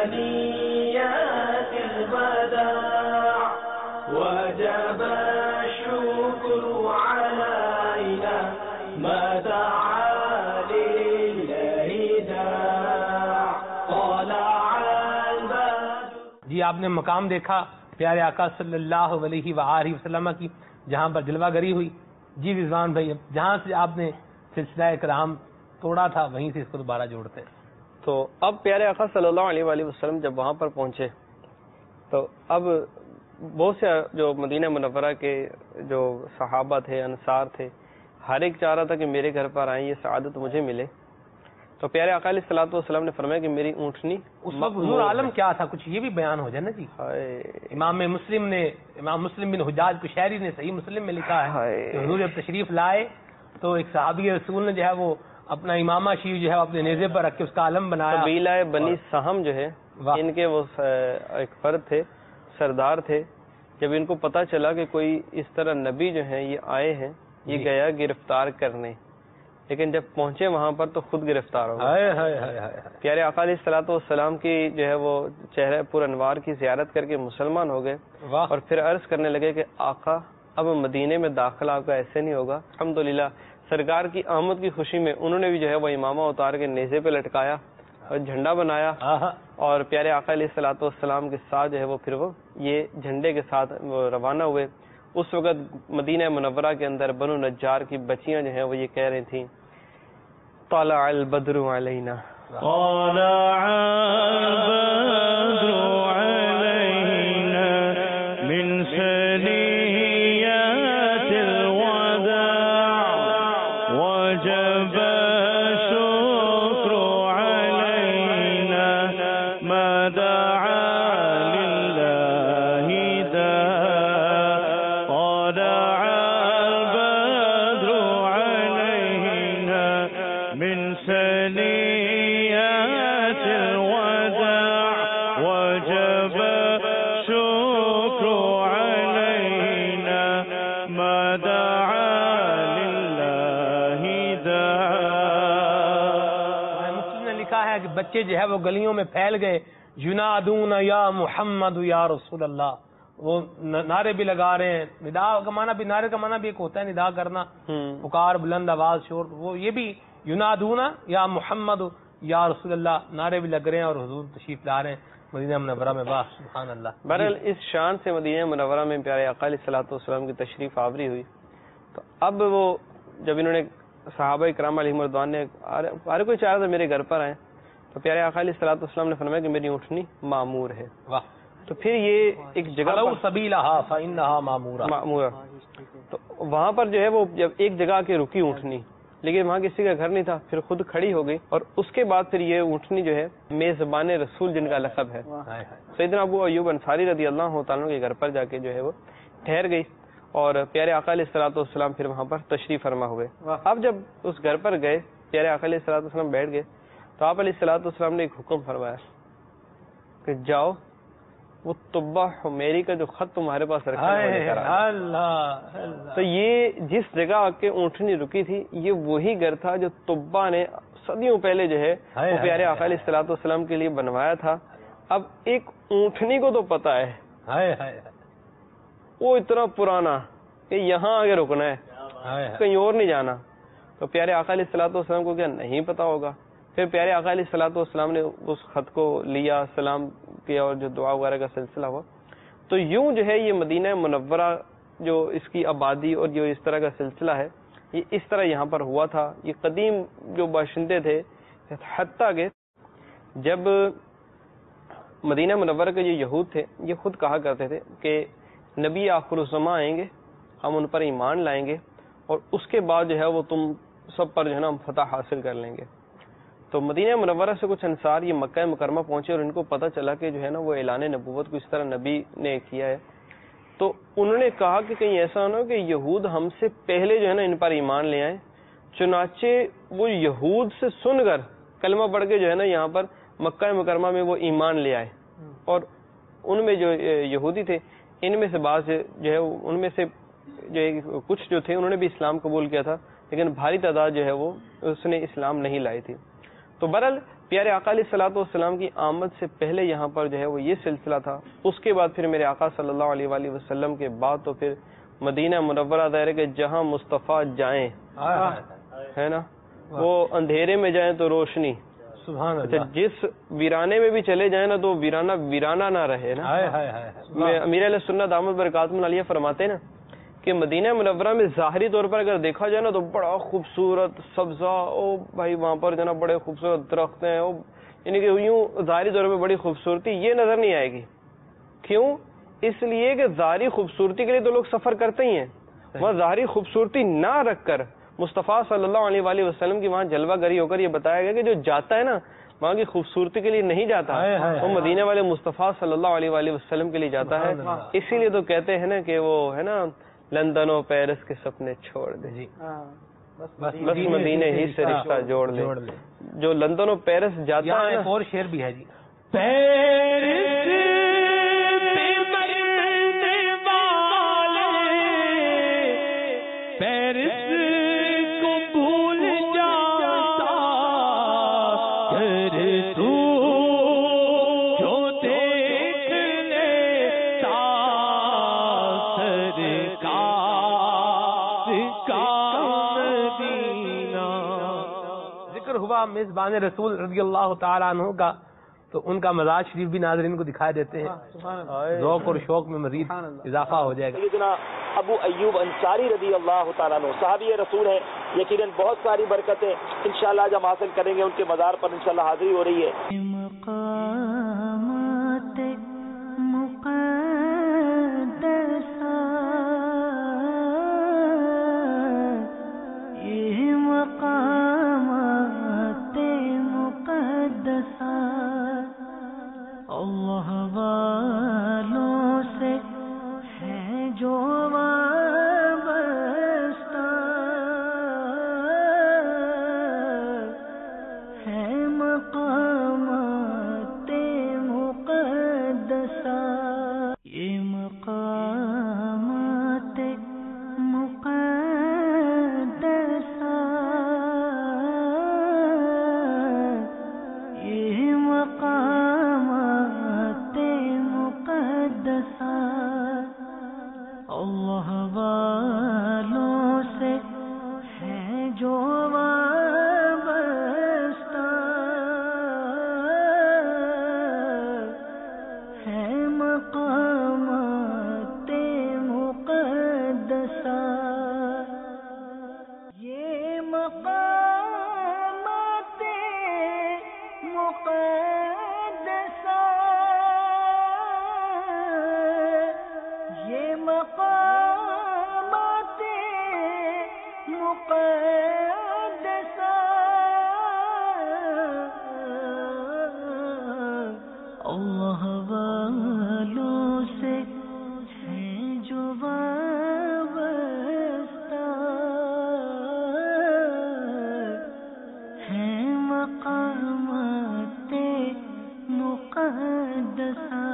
ثنيات الوداع وجب الشكر علينا ما دعا لله داع. طلع البدر. جی آپ نے مقام دیکھا پیارے آقا صلی اللہ علیہ وآلہ وسلم کی جہاں پر جلوہ گری ہوئی. جی رضوان بھائی، جہاں سے آپ نے سلسلہ کرام توڑا تھا وہیں سے اس کو دوبارہ جوڑتے ہیں. تو اب پیارے آقا صلی اللہ علیہ وآلہ وسلم جب وہاں پر پہنچے تو اب بہت سے جو مدینہ منورہ کے جو صحابہ تھے، انصار تھے، ہر ایک چاہ رہا تھا کہ میرے گھر پر آئیں، یہ سعادت مجھے ملے. تو پیارے آقا علیہ الصلوۃ والسلام نے فرمایا کہ میری اونٹنی اس وقت حضور عالم کیا تھا، کچھ یہ بھی بیان ہو جائے نا جی. امام مسلم بن حجاج قشیری نے صحیح مسلم میں لکھا ہے کہ حضور جب تشریف لائے تو ایک صحابی رسول نے جو ہے وہ اپنا امامہ شریف جو ہے اپنے نیزے پر رکھ کے اس کا علم بنایا. قبیلہ بنی سہم جو ہے ان کے وہ ایک فرد تھے، سردار تھے. جب ان کو پتا چلا کہ کوئی اس طرح نبی جو ہیں یہ آئے ہیں، یہ گیا گرفتار کرنے، لیکن جب پہنچے وہاں پر تو خود گرفتار ہو گئے. پیارے آقا علیہ الصلوۃ والسلام کی جو ہے وہ چہرہ پر انوار کی زیارت کر کے مسلمان ہو گئے، اور پھر عرض کرنے لگے کہ آقا اب مدینے میں داخلہ آپ کا ایسے نہیں ہوگا. الحمدللہ سرکار کی آمد کی خوشی میں انہوں نے بھی جو ہے وہ امامہ اتار کے نیزے پہ لٹکایا اور جھنڈا بنایا، اور پیارے آقا علیہ الصلوۃ والسلام کے ساتھ جو ہے وہ پھر وہ یہ جھنڈے کے ساتھ وہ روانہ ہوئے. اس وقت مدینہ منورہ کے اندر بنو نجار کی بچیاں جو ہیں وہ یہ کہہ رہی تھیں طلع البدر علینا طلع البدر علینا من ثنیات الوداع وجب الشکر من ثنيات الوداع وجب الشكر علينا ما دعا لله داع. مسلم نے لکھا ہے کہ بچے جو ہے وہ گلیوں میں پھیل گئے، ینادون یا محمد یا رسول اللہ، وہ نعرے بھی لگا رہے ہیں. ندا کا معنی بھی، نعرے کا معنی بھی ایک ہوتا ہے ندا کرنا، پکار، بلند آواز، شور. وہ یہ بھی ینادون یا محمد یا رسول اللہ، نعرے بھی لگ رہے ہیں اور حضور تشریف لا رہے ہیں مدینہ منورہ میں. واہ سبحان اللہ. بہرحال اس شان سے مدینہ منورہ میں پیارے آقا علیہ الصلوۃ والسلام کی تشریف آوری ہوئی. تو اب وہ جب انہوں نے صحابہ کرام علیہم رضوان نے ہر کوئی چاہ رہا تھا میرے گھر پر آئے، تو پیارے آقا علیہ الصلوۃ والسلام نے فرمایا کہ میری اونٹنی معمور ہے. واہ. تو پھر یہ ایک جگہ لو سبیلھا فانھا مامورہ، معمور، تو وہاں پر جو ہے وہ جب ایک جگہ کے رکی اونٹنی، لیکن وہاں کسی کا گھر نہیں تھا، پھر خود کھڑی ہو گئی. اور اس کے بعد پھر یہ اونٹنی جو ہے میزبان رسول جن کا لقب ہے، سیدنا ابو ایوب انصاری رضی اللہ تعالیٰ کے گھر پر جا کے جو ہے وہ ٹھہر گئی. اور پیارے آقا علیہ الصلوۃ والسلام پھر وہاں پر تشریف فرما ہوئے. اب جب اس گھر پر گئے، پیارے آقا علیہ الصلوۃ والسلام بیٹھ گئے، تو آپ علیہ الصلوۃ والسلام نے ایک حکم فرمایا کہ جاؤ وہ طبہ حمیری کا جو خط تمہارے پاس رکھا ہے. تو یہ جس جگہ کے اونٹنی رکی تھی یہ وہی گھر تھا جو طبہ نے صدیوں پہلے جو ہے وہ پیارے آقا علیہ الصلوۃ والسلام کے لیے بنوایا تھا. اب ایک اونٹنی کو تو پتا ہے وہ اتنا پرانا کہ یہاں آگے رکنا ہے، کہیں اور نہیں جانا. تو پیارے آقا علیہ الصلوۃ والسلام کو کیا نہیں پتا ہوگا؟ پھر پیارے آقا علیہ الصلوۃ والسلام نے اس خط کو لیا، سلام کیا اور جو دعا وغیرہ کا سلسلہ ہوا. تو یوں جو ہے یہ مدینہ منورہ جو اس کی آبادی اور جو اس طرح کا سلسلہ ہے یہ اس طرح یہاں پر ہوا تھا. یہ قدیم جو باشندے تھے، حتیٰ کہ جب مدینہ منورہ کے جو یہود تھے یہ خود کہا کرتے تھے کہ نبی آخر الزماں آئیں گے، ہم ان پر ایمان لائیں گے اور اس کے بعد جو ہے وہ تم سب پر جو ہے نا ہم فتح حاصل کر لیں گے. تو مدینہ منورہ سے کچھ انصار یہ مکہ مکرمہ پہنچے اور ان کو پتہ چلا کہ جو ہے نا وہ اعلان نبوت کو اس طرح نبی نے کیا ہے. تو انہوں نے کہا کہ کہیں ایسا نہ ہو کہ یہود ہم سے پہلے جو ہے نا ان پر ایمان لے آئیں. چنانچہ وہ یہود سے سن کر کلمہ پڑھ کے جو ہے نا یہاں پر مکہ مکرمہ میں وہ ایمان لے آئے. اور ان میں جو یہودی تھے ان میں سے بعض جو ہے ان میں سے جو کچھ جو تھے انہوں نے بھی اسلام قبول کیا تھا، لیکن بھاری تعداد جو ہے وہ اس نے اسلام نہیں لائی تھی. تو برحال پیارے آقا علیہ الصلوۃ والسلام کی آمد سے پہلے یہاں پر جو ہے وہ یہ سلسلہ تھا. اس کے بعد پھر میرے آقا صلی اللہ علیہ وآلہ وسلم کے بعد تو پھر مدینہ منورہ ظاہر ہے کہ جہاں مصطفیٰ جائیں ہے نا وہ اندھیرے میں جائیں تو روشنی. سبحان اچھا اللہ. جس ویرانے میں بھی چلے جائیں نا تو ویرانہ نہ رہے نا. امیر علیہ سنت دامت برکاتہ العالیہ فرماتے ہیں نا کہ مدینہ منورہ میں ظاہری طور پر اگر دیکھا جائے نا تو بڑا خوبصورت سبزہ، او بھائی وہاں پر جو نا بڑے خوبصورت درخت ہیں، یعنی کہ یوں ظاہری طور پر بڑی خوبصورتی یہ نظر نہیں آئے گی. کیوں؟ اس لیے کہ ظاہری خوبصورتی کے لیے تو لوگ سفر کرتے ہی ہیں. وہاں ظاہری خوبصورتی نہ رکھ کر مصطفیٰ صلی اللہ علیہ وآلہ وسلم کی وہاں جلوہ گری ہو کر یہ بتایا گیا کہ جو جاتا ہے نا وہاں کی خوبصورتی کے لیے نہیں جاتا، وہ مدینہ والے مصطفیٰ صلی اللہ علیہ وآلہ وسلم کے لیے جاتا ہے. اسی لیے تو کہتے ہیں نا کہ وہ ہے نا لندن و پیرس کے سپنے چھوڑ دے، بس مدینے ہی سے رشتہ جوڑ لے. جو لندن و پیرس جاتا ہے ایک اور شعر بھی ہے جی، میزبان رسول رضی اللہ تعالیٰ عنہ کا، تو ان کا مزاج شریف بھی ناظرین کو دکھائے دیتے ہیں. ذوق اور شوق میں مزید اضافہ ہو جائے گا. سیدنا ابو ایوب انصاری رضی اللہ تعالیٰ عنہ صحابی رسول ہیں، یقیناً بہت ساری برکتیں انشاءاللہ جب حاصل کریں گے. ان کے مزار پر انشاءاللہ حاضری ہو رہی ہے. مقدسا اللہ والوں سے ہیں جو وابستہ ہیں مقامات مقدسہ.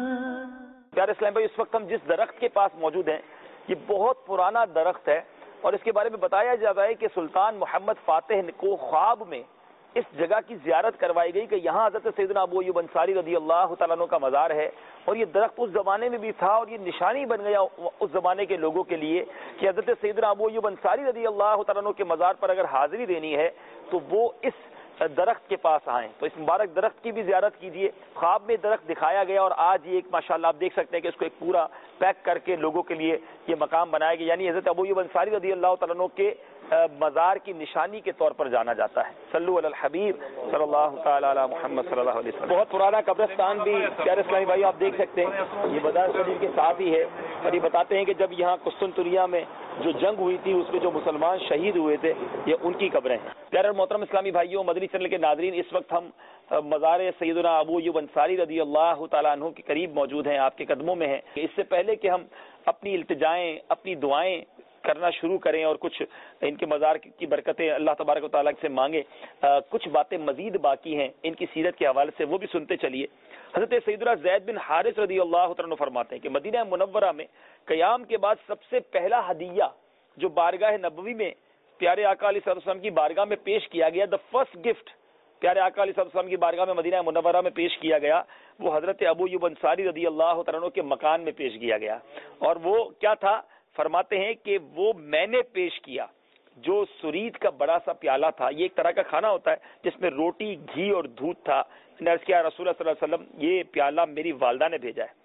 پیارے اسلام بھائی، اس وقت ہم جس درخت کے پاس موجود ہیں یہ بہت پرانا درخت ہے، اور اس کے بارے میں بتایا جاتا ہے کہ سلطان محمد فاتح کو خواب میں اس جگہ کی زیارت کروائی گئی کہ یہاں حضرت سیدنا ابو ایوب انصاری رضی اللہ تعالیٰ عنہ کا مزار ہے، اور یہ درخت اس زمانے میں بھی تھا، اور یہ نشانی بن گیا اس زمانے کے لوگوں کے لیے کہ حضرت سیدنا ابو ایوب انصاری رضی اللہ تعالیٰ عنہ کے مزار پر اگر حاضری دینی ہے تو وہ اس درخت کے پاس آئیں. تو اس مبارک درخت کی بھی زیارت کیجیے. خواب میں درخت دکھایا گیا، اور آج یہ ایک ماشاءاللہ آپ دیکھ سکتے ہیں کہ اس کو ایک پورا پیک کر کے لوگوں کے لیے یہ مقام بنایا گیا، یعنی حضرت ابو ایوب انصاری رضی اللہ تعالیٰ عنہ کے مزار کی نشانی کے طور پر جانا جاتا ہے. صلو علی الحبیب صلی اللہ تعالی علی محمد صلی اللہ علیہ وسلم. بہت پرانا قبرستان بھی پیارے اسلامی بھائی آپ دیکھ سکتے ہیں، یہ بازار شریف کے ساتھ ہی ہے، اور یہ بتاتے ہیں کہ جب یہاں قسطنطنیہ میں جو جنگ ہوئی تھی اس میں جو مسلمان شہید ہوئے تھے یہ ان کی قبریں ہیں. پیارے محترم اسلامی بھائیوں، مدنی چینل کے ناظرین، اس وقت ہم مزار سیدنا ابو ایوب انصاری رضی اللہ تعالیٰ عنہ کے قریب موجود ہیں، آپ کے قدموں میں ہیں. اس سے پہلے کہ ہم اپنی التجائیں، اپنی دعائیں کرنا شروع کریں اور کچھ ان کے مزار کی برکتیں اللہ تبارک و تعالیٰ سے مانگیں، کچھ باتیں مزید باقی ہیں ان کی سیرت کے حوالے سے، وہ بھی سنتے چلیے. حضرت سیدنا زید بن حارث رضی اللہ عنہ فرماتے ہیں کہ مدینہ منورہ میں قیام کے بعد سب سے پہلا ہدیہ جو بارگاہ نبوی میں پیارے آقا علیہ السلام کی بارگاہ میں پیش کیا گیا، دا فرسٹ گفٹ پیارے آقا علیہ السلام کی بارگاہ میں مدینہ منورہ میں پیش کیا گیا، وہ حضرت ابو ایوب انصاری رضی اللہ عنہ کے مکان میں پیش کیا گیا. اور وہ کیا تھا؟ فرماتے ہیں کہ وہ میں نے پیش کیا جو سرید کا بڑا سا پیالہ تھا. یہ ایک طرح کا کھانا ہوتا ہے جس میں روٹی، گھی اور دودھ تھا. عرض کیا رسول اللہ صلی اللہ علیہ وسلم یہ پیالہ میری والدہ نے بھیجا ہے.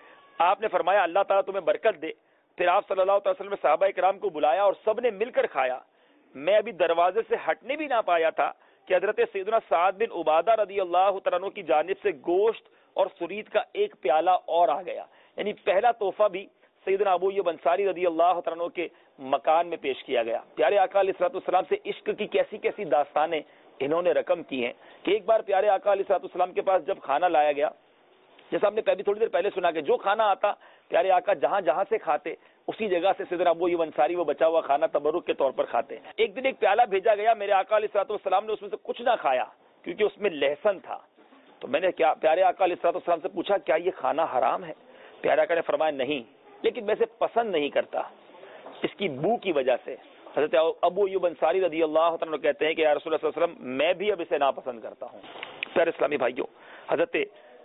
آپ نے فرمایا اللہ تعالیٰ تمہیں برکت دے. پھر آپ صلی اللہ علیہ وسلم نے صحابہ کرام کو بلایا اور سب نے مل کر کھایا. میں ابھی دروازے سے ہٹنے بھی نہ پایا تھا کہ حضرت سیدنا سعد بن عبادہ رضی اللہ عنہ کی جانب سے گوشت اور سرید کا ایک پیالہ اور آ گیا. یعنی پہلا تحفہ بھی سیدنا ابو ایوب انصاری رضی اللہ عنہ کے مکان میں پیش کیا گیا. پیارے آقا علیہ السلام سے عشق کی کیسی کیسی داستانیں انہوں نے رقم کی ہیں کہ ایک بار پیارے آقا علیہ السلام کے پاس جب کھانا لایا گیا، جیسا ہم نے تھوڑی دیر پہلے سنا کہ جو کھانا آتا پیارے آقا جہاں جہاں سے کھاتے اسی جگہ سے سیدنا ابو ایوب انصاری وہ بچا ہوا کھانا تبرک کے طور پر کھاتے. ایک دن ایک پیالہ بھیجا گیا، میرے آقا علیہ السلام نے اس میں سے کچھ نہ کھایا کیونکہ اس میں لہسن تھا. تو میں نے پیارے آقا علیہ السلام سے پوچھا کیا یہ کھانا حرام ہے؟ پیارے آقا نے فرمایا نہیں، لیکن میں اسے پسند نہیں کرتا اس کی بو کی وجہ سے. حضرت ابو ایوب انصاری رضی اللہ عنہ کہتے ہیں کہ یا رسول اللہ صلی اللہ علیہ وسلم میں بھی اب اسے ناپسند کرتا ہوں. پیارے اسلامی بھائیوں، حضرت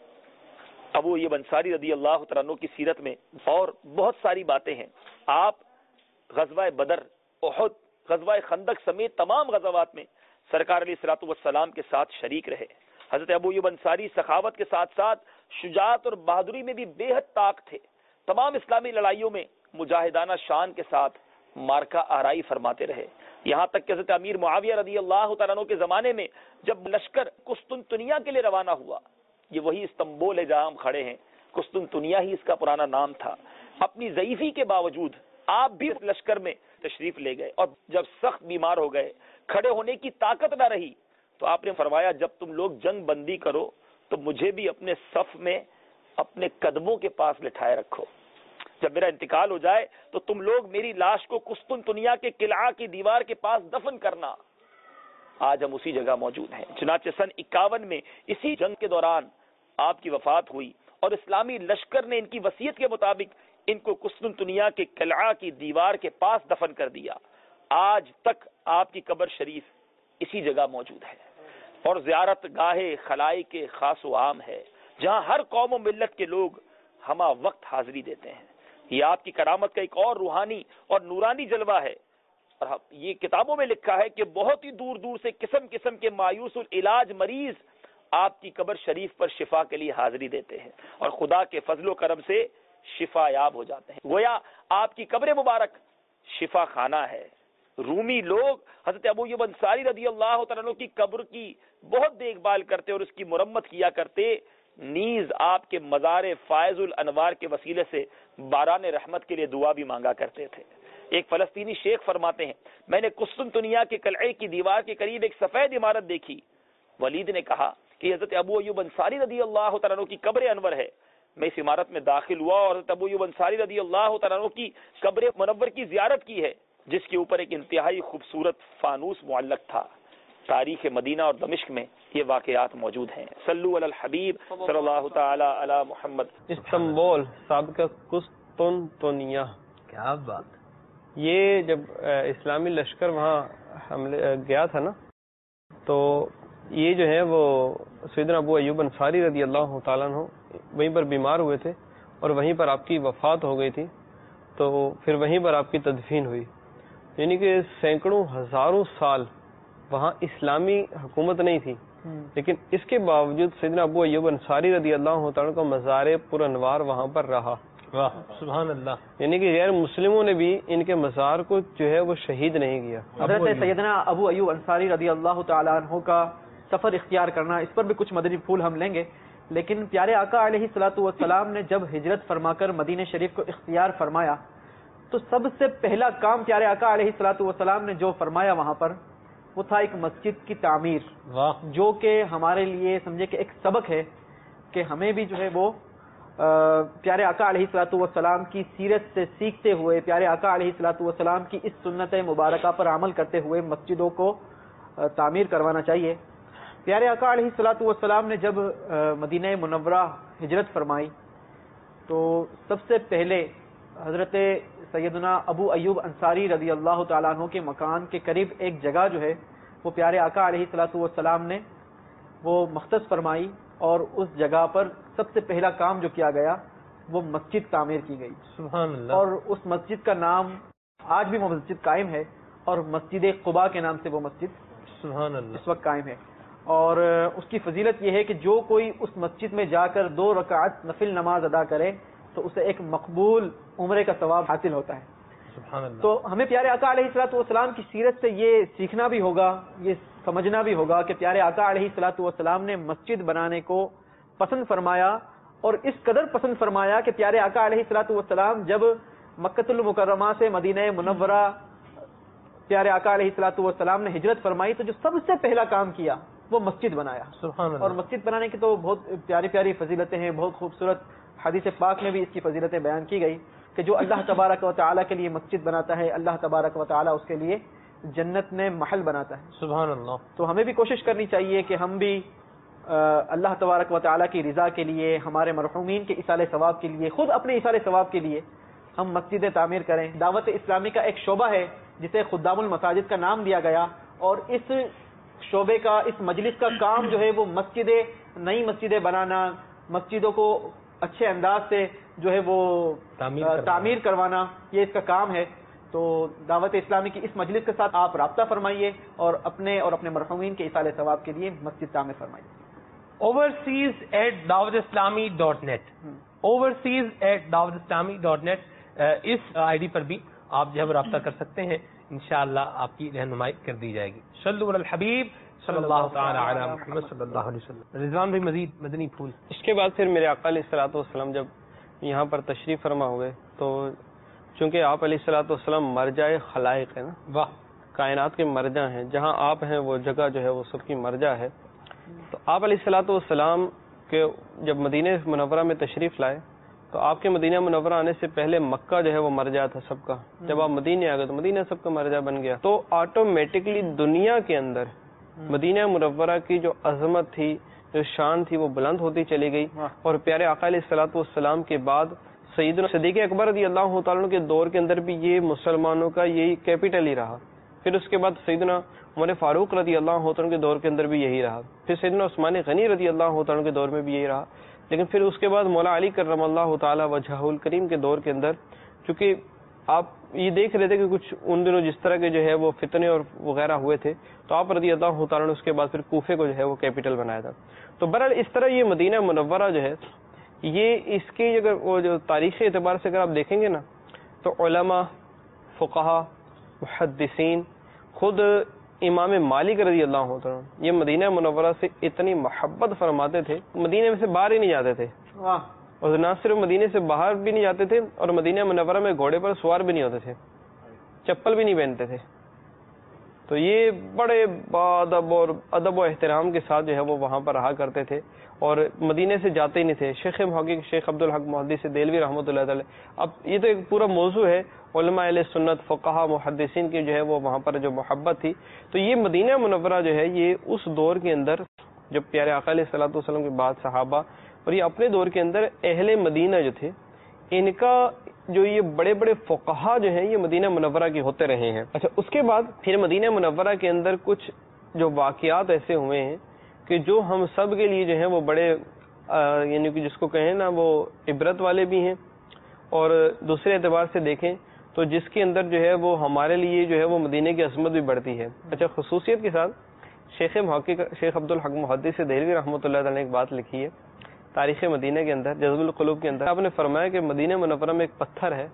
ابو ایوب انصاری رضی اللہ عنہ کی سیرت میں اور بہت ساری باتیں ہیں. آپ غزوہ بدر، احد، غزوہ خندق سمیت تمام غزوات میں سرکار علیہ الصلوۃ والسلام کے ساتھ شریک رہے. حضرت ابو ایوب انصاری سخاوت کے ساتھ ساتھ شجاعت اور بہادری میں بھی بے حد طاق تھے. تمام اسلامی لڑائیوں میں مجاہدانہ شان کے ساتھ مارکا آرائی فرماتے رہے. یہاں تک کہ حضرت امیر معاویہ رضی اللہ تعالیٰ عنہ کے زمانے میں جب لشکر قسطنطنیہ کے لیے روانہ ہوا، یہ وہی استنبول ہے جہاں ہم کھڑے ہیں، قسطنطنیہ ہی اس کا پرانا نام تھا، اپنی ضعیفی کے باوجود آپ بھی اس لشکر میں تشریف لے گئے، اور جب سخت بیمار ہو گئے، کھڑے ہونے کی طاقت نہ رہی، تو آپ نے فرمایا جب تم لوگ جنگ بندی کرو تو مجھے بھی اپنے صف میں اپنے قدموں کے پاس لٹھائے رکھو. جب میرا انتقال ہو جائے تو تم لوگ میری لاش کو قسطنطنیہ کے قلعہ کی دیوار کے پاس دفن کرنا. آج ہم اسی جگہ موجود ہیں. چنانچہ سن 51 میں اسی جنگ کے دوران آپ کی وفات ہوئی، اور اسلامی لشکر نے ان کی وصیت کے مطابق ان کو قسطنطنیہ کے قلعہ کی دیوار کے پاس دفن کر دیا. آج تک آپ کی قبر شریف اسی جگہ موجود ہے، اور زیارت گاہ خلائق خاص و عام ہے جہاں ہر قوم و ملت کے لوگ ہمہ وقت حاضری دیتے ہیں. یہ آپ کی کرامت کا ایک اور روحانی اور نورانی جلوہ ہے. اور یہ کتابوں میں لکھا ہے کہ بہت ہی دور دور سے قسم قسم کے مایوس العلاج مریض آپ کی قبر شریف پر شفا کے لیے حاضری دیتے ہیں، اور خدا کے فضل و کرم سے شفا یاب ہو جاتے ہیں. گویا آپ کی قبر مبارک شفا خانہ ہے. رومی لوگ حضرت ابو ایوب انصاری رضی اللہ عنہ کی قبر کی بہت دیکھ بھال کرتے اور اس کی مرمت کیا کرتے. نیز آپ کے مزار فائز الانوار کے وسیلے سے باران رحمت کے لیے دعا بھی مانگا کرتے تھے. ایک فلسطینی شیخ فرماتے ہیں میں نے قسطنطنیہ کے قلعے کی دیوار کے قریب ایک سفید عمارت دیکھی. ولید نے کہا کہ حضرت ابو ایوب انصاری رضی اللہ تعالیٰ عنہ کی قبر انور ہے. میں اس عمارت میں داخل ہوا اور حضرت ابو ایوب انصاری رضی اللہ تعالیٰ عنہ کی قبر منور کی زیارت کی ہے جس کے اوپر ایک انتہائی خوبصورت فانوس معلق تھا. تاریخ مدینہ اور دمشق میں یہ واقعات موجود ہیں. صلو علی الحبیب صلی اللہ تعالی علی محمد. استنبول سابقہ قسطنطنیہ. کیا بات. یہ جب اسلامی لشکر وہاں حملے گیا تھا نا تو یہ جو ہے وہ سیدنا ابو ایوب انصاری رضی اللہ تعالیٰ عنہ وہیں پر بیمار ہوئے تھے اور وہیں پر آپ کی وفات ہو گئی تھی. تو پھر وہیں پر آپ کی تدفین ہوئی. یعنی کہ سینکڑوں ہزاروں سال وہاں اسلامی حکومت نہیں تھی لیکن اس کے باوجود سیدنا ابو ایوب انصاری رضی اللہ تعالیٰ کا مزار پر انوار وہاں پر رہا. واہ سبحان اللہ. یعنی کہ غیر مسلموں نے بھی ان کے مزار کو جو ہے وہ شہید نہیں کیا. حضرت سیدنا ابو ایوب انصاری رضی اللہ تعالیٰ عنہ کا سفر اختیار کرنا، اس پر بھی کچھ مدنی پھول ہم لیں گے. لیکن پیارے آقا علیہ الصلوۃ والسلام نے جب ہجرت فرما کر مدینہ شریف کو اختیار فرمایا تو سب سے پہلا کام پیارے آقا علیہ الصلوۃ والسلام نے جو فرمایا وہاں پر وہ تھا ایک مسجد کی تعمیر. واہ. جو کہ ہمارے لیے سمجھے کہ ایک سبق ہے کہ ہمیں بھی جو ہے وہ پیارے آقا علیہ الصلوۃ والسلام کی سیرت سے سیکھتے ہوئے، پیارے آقا علیہ الصلوۃ والسلام کی اس سنت مبارکہ پر عمل کرتے ہوئے مسجدوں کو تعمیر کروانا چاہیے. پیارے آقا علیہ الصلوۃ والسلام نے جب مدینہ منورہ ہجرت فرمائی تو سب سے پہلے حضرت سیدنا ابو ایوب انصاری رضی اللہ تعالیٰ عنہ کے مکان کے قریب ایک جگہ جو ہے وہ پیارے آقا علیہ الصلوۃ والسلام نے وہ مختص فرمائی اور اس جگہ پر سب سے پہلا کام جو کیا گیا وہ مسجد تعمیر کی گئی. سبحان اللہ. اور اس مسجد کا نام آج بھی وہ مسجد قائم ہے اور مسجد قباء کے نام سے وہ مسجد سبحان اللہ اس وقت قائم ہے. اور اس کی فضیلت یہ ہے کہ جو کوئی اس مسجد میں جا کر 2 رکعت نفل نماز ادا کرے تو اسے ایک مقبول عمرے کا ثواب حاصل ہوتا ہے. سبحان اللہ. تو ہمیں پیارے آقا علیہ الصلوۃ والسلام کی سیرت سے یہ سیکھنا بھی ہوگا، یہ سمجھنا بھی ہوگا کہ پیارے آقا علیہ الصلوۃ والسلام نے مسجد بنانے کو پسند فرمایا اور اس قدر پسند فرمایا کہ پیارے آقا علیہ الصلوۃ والسلام جب مکۃ المکرمہ سے مدینہ منورہ پیارے آقا علیہ الصلوۃ والسلام نے ہجرت فرمائی تو جو سب سے پہلا کام کیا وہ مسجد بنایا. سبحان اللہ. اور مسجد بنانے کی تو بہت پیاری پیاری فضیلتیں ہیں، بہت خوبصورت حدیث پاک میں بھی اس کی فضیلتیں بیان کی گئی کہ جو اللہ تبارک و تعالیٰ کے لیے مسجد بناتا ہے اللہ تبارک و تعالیٰ اس کے لیے جنت میں محل بناتا ہے. سبحان اللہ. تو ہمیں بھی کوشش کرنی چاہیے کہ ہم بھی اللہ تبارک و تعالیٰ کی رضا کے لیے، ہمارے مرحومین کے ایصال ثواب کے لیے، خود اپنے ایصال ثواب کے لیے ہم مسجدیں تعمیر کریں. دعوت اسلامی کا ایک شعبہ ہے جسے خدام المساجد کا نام دیا گیا اور اس شعبے کا، اس مجلس کا کام جو ہے وہ نئی مسجدیں بنانا، مسجدوں کو اچھے انداز سے جو ہے وہ تعمیر کروانا، یہ اس کا کام ہے. تو دعوت اسلامی کی اس مجلس کے ساتھ آپ رابطہ فرمائیے اور اپنے مرحومین کے ایصال ثواب کے لیے مسجد تعمیر فرمائیے. overseas@dawatislami.net overseas@dawatislami.net us I D پر بھی آپ جو ہے وہ رابطہ کر سکتے ہیں. انشاءاللہ آپ کی رہنمائی کر دی جائے گی. صلو علی الحبیب صلی اللہ تعالی علی محمد صلی اللہ علیہ وسلم. رضوان بھائی مزید مدنی پھول. اس کے بعد پھر میرے آقا علیہ الصلوۃ والسلام جب یہاں پر تشریف فرما ہوئے تو چونکہ آپ علیہ الصلوۃ والسلام مرجع خلائق ہے نا، واہ، کائنات کے مرجع ہیں، جہاں آپ ہیں وہ جگہ جو ہے وہ سب کی مرجع ہے. تو آپ علیہ الصلوۃ والسلام کے جب مدینہ منورہ میں تشریف لائے تو آپ کے مدینہ منورہ آنے سے پہلے مکہ جو ہے وہ مرجع تھا سب کا. جب آپ مدینہ آ گئے تو مدینہ سب کا مرجع بن گیا. تو آٹومیٹکلی دنیا کے اندر مدینہ منورہ کی جو عظمت تھی، جو شان تھی، وہ بلند ہوتی چلی گئی. اور پیارے آقا علیہ الصلوۃ والسلام کے بعد سیدنا صدیق اکبر رضی اللہ تعالیٰ عنہ کے دور کے اندر بھی یہ مسلمانوں کا یہی کیپٹل ہی رہا. پھر اس کے بعد سیدنا عمر فاروق رضی اللہ تعالیٰ کے دور کے اندر بھی یہی رہا. پھر سیدنا عثمان غنی رضی اللہ تعالیٰ کے دور میں بھی یہی رہا. لیکن پھر اس کے بعد مولا علی کرم اللہ تعالیٰ وجہہ الکریم کے دور کے اندر چونکہ آپ یہ دیکھ رہے تھے کہ کچھ ان دنوں جس طرح کے جو ہے وہ فتنے اور وغیرہ ہوئے تھے تو آپ رضی اللہ تعالیٰ نے اس کے بعد پھر کوفے کو جو ہے وہ کیپٹل بنایا تھا. تو بہرحال اس طرح یہ مدینہ منورہ جو ہے یہ اس کی اگر وہ جو تاریخی اعتبار سے اگر آپ دیکھیں گے نا تو علماء، فقہا، محدثین، خود امام مالک رضی اللہ عنہ یہ مدینہ منورہ سے اتنی محبت فرماتے تھے، مدینہ میں سے باہر ہی نہیں جاتے تھے. اور نہ صرف مدینے سے باہر بھی نہیں جاتے تھے اور مدینہ منورہ میں گھوڑے پر سوار بھی نہیں ہوتے تھے. چپل بھی نہیں پہنتے تھے. تو یہ بڑے ادب و احترام کے ساتھ جو ہے وہ وہاں پر رہا کرتے تھے اور مدینے سے جاتے ہی نہیں تھے. شیخ محقق شیخ عبدالحق محدث دہلوی رحمۃ اللہ تعالی, اب یہ تو ایک پورا موضوع ہے, علماء اہل سنت فقہا محدثین کی جو ہے وہ وہاں پر جو محبت تھی. تو یہ مدینہ منورہ جو ہے یہ اس دور کے اندر جب پیارے آقا علیہ الصلوۃ والسلام کے بعد صحابہ اور یہ اپنے دور کے اندر اہل مدینہ جو تھے, ان کا جو یہ بڑے بڑے فقہا جو ہیں یہ مدینہ منورہ کے ہوتے رہے ہیں. اچھا, اس کے بعد پھر مدینہ منورہ کے اندر کچھ جو واقعات ایسے ہوئے ہیں کہ جو ہم سب کے لیے جو ہیں وہ بڑے یعنی کہ جس کو کہیں نا وہ عبرت والے بھی ہیں, اور دوسرے اعتبار سے دیکھیں تو جس کے اندر جو ہے وہ ہمارے لیے جو ہے وہ مدینے کی عظمت بھی بڑھتی ہے. اچھا, خصوصیت کے ساتھ شیخ محقق شیخ عبدالحق محدث دہلوی رحمۃ اللہ تعالی نے ایک بات لکھی ہے تاریخ مدینہ کے اندر, جذب القلوب کے اندر. آپ نے فرمایا کہ مدینہ منورہ میں ایک پتھر ہے,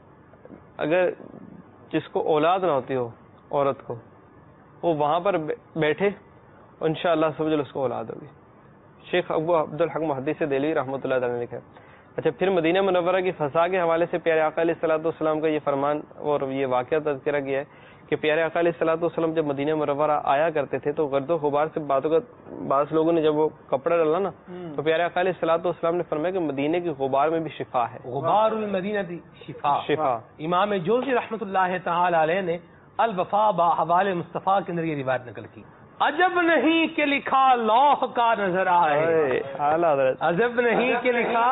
اگر جس کو اولاد نہ ہوتی ہو عورت کو, وہ وہاں پر بیٹھے اور انشاءاللہ سمجھ اس کو اولاد ہوگی. شیخ ابو عبدالحق محدث دہلوی رحمۃ اللہ تعالی نے لکھا. اچھا, پھر مدینہ منورہ کی فضا کے حوالے سے پیارے آقا علیہ الصلوۃ والسلام کا یہ فرمان اور یہ واقعہ تذکرہ کیا ہے کہ پیارے آقا علیہ الصلوۃ والسلام جب مدینہ منورہ آیا کرتے تھے تو گرد و غبار سے بعض لوگوں نے جب وہ کپڑا ڈالا نا تو پیارے آقا علیہ الصلوۃ والسلام نے فرمایا کہ مدینے کی غبار میں بھی شفا ہے. غبار المدینہ شفا. امام جوزی رحمۃ اللہ تعالی علیہ نے الوفا بحوال مصطفیٰ کے اندر یہ روایت نقل کی. عجب نہیں کہ لکھا لوح کا نظر آئے, عجب نہیں کہ لکھا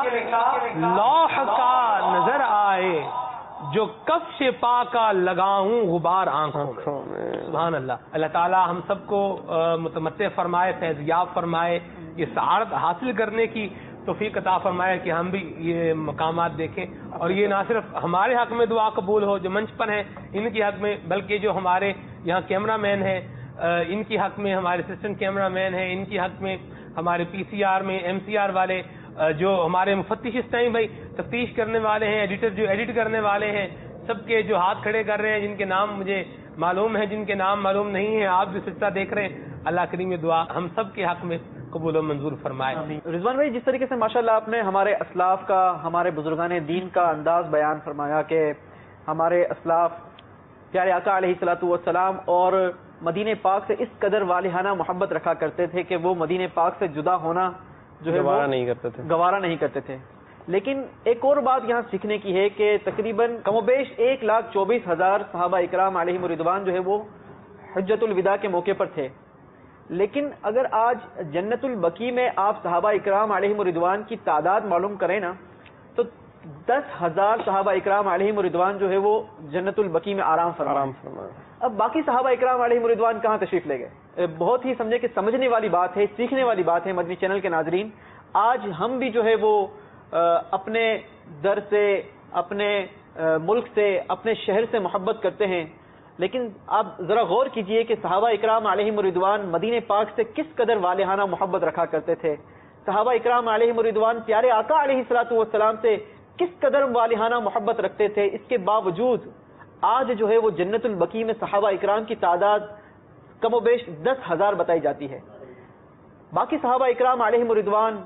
لوح کا نظر آئے, جو کفش پا کا لگاؤں غبار آنکھوں میں. سبحان اللہ. اللہ تعالی ہم سب کو متمتع فرمائے, فیضیاب فرمائے, یہ سعادت حاصل کرنے کی توفیق عطا فرمائے کہ ہم بھی یہ مقامات دیکھیں. اور یہ نہ صرف ہمارے حق میں دعا قبول ہو جو منچ پر ہیں ان کے حق میں, بلکہ جو ہمارے یہاں کیمرہ مین ہیں ان کی حق میں, ہمارے اسسٹنٹ کیمرہ مین ہیں ان کی حق میں, ہمارے پی سی آر میں ایم سی آر والے, جو ہمارے مفتش اس ٹائم بھائی تفتیش کرنے والے ہیں, ایڈیٹر جو ایڈٹ کرنے والے ہیں, سب کے جو ہاتھ کھڑے کر رہے ہیں, جن کے نام مجھے معلوم ہے, جن کے نام معلوم نہیں ہیں, آپ جو سلسلہ دیکھ رہے ہیں, اللہ کریم دعا ہم سب کے حق میں قبول و منظور فرمائے. رضوان بھائی, جس طریقے سے ماشاءاللہ آپ نے ہمارے اسلاف کا, ہمارے بزرگان دین کا انداز بیان فرمایا کہ ہمارے اسلاف پیارے آقا علیہ الصلوۃ والسلام اور مدینہ پاک سے اس قدر والہانہ محبت رکھا کرتے تھے کہ وہ مدینہ پاک سے جدا ہونا جو ہے گوارا نہیں کرتے تھے. لیکن ایک اور بات یہاں سیکھنے کی ہے کہ تقریباً کم و بیش 1,24,000 صحابہ اکرام علیہم رضوان جو ہے وہ حجۃ الوداع کے موقع پر تھے. لیکن اگر آج جنت البقیع میں آپ صحابہ اکرام علیہم رضوان کی تعداد معلوم کریں نا تو 10,000 صحابہ اکرام علیہم رضوان جو ہے وہ جنت البقیع میں آرام فرما. اب باقی صحابہ اکرام علیہم رضوان کہاں تشریف لے گئے؟ بہت ہی سمجھے کہ سمجھنے والی بات ہے, سیکھنے والی بات ہے. مدنی چینل کے ناظرین, آج ہم بھی جو ہے وہ اپنے در سے, اپنے ملک سے, اپنے شہر سے محبت کرتے ہیں, لیکن آپ ذرا غور کیجئے کہ صحابہ اکرام علیہم رضوان مدینہ پاک سے کس قدر والہانہ محبت رکھا کرتے تھے. صحابہ اکرام علیہم رضوان پیارے آقا علیہ الصلوۃ والسلام سے کس قدر والہانہ محبت رکھتے تھے. اس کے باوجود آج جو ہے وہ جنت البقیع میں صحابہ اکرام کی تعداد کم و بیش 10,000 بتائی جاتی ہے. باقی صحابہ اکرام علیہم رضوان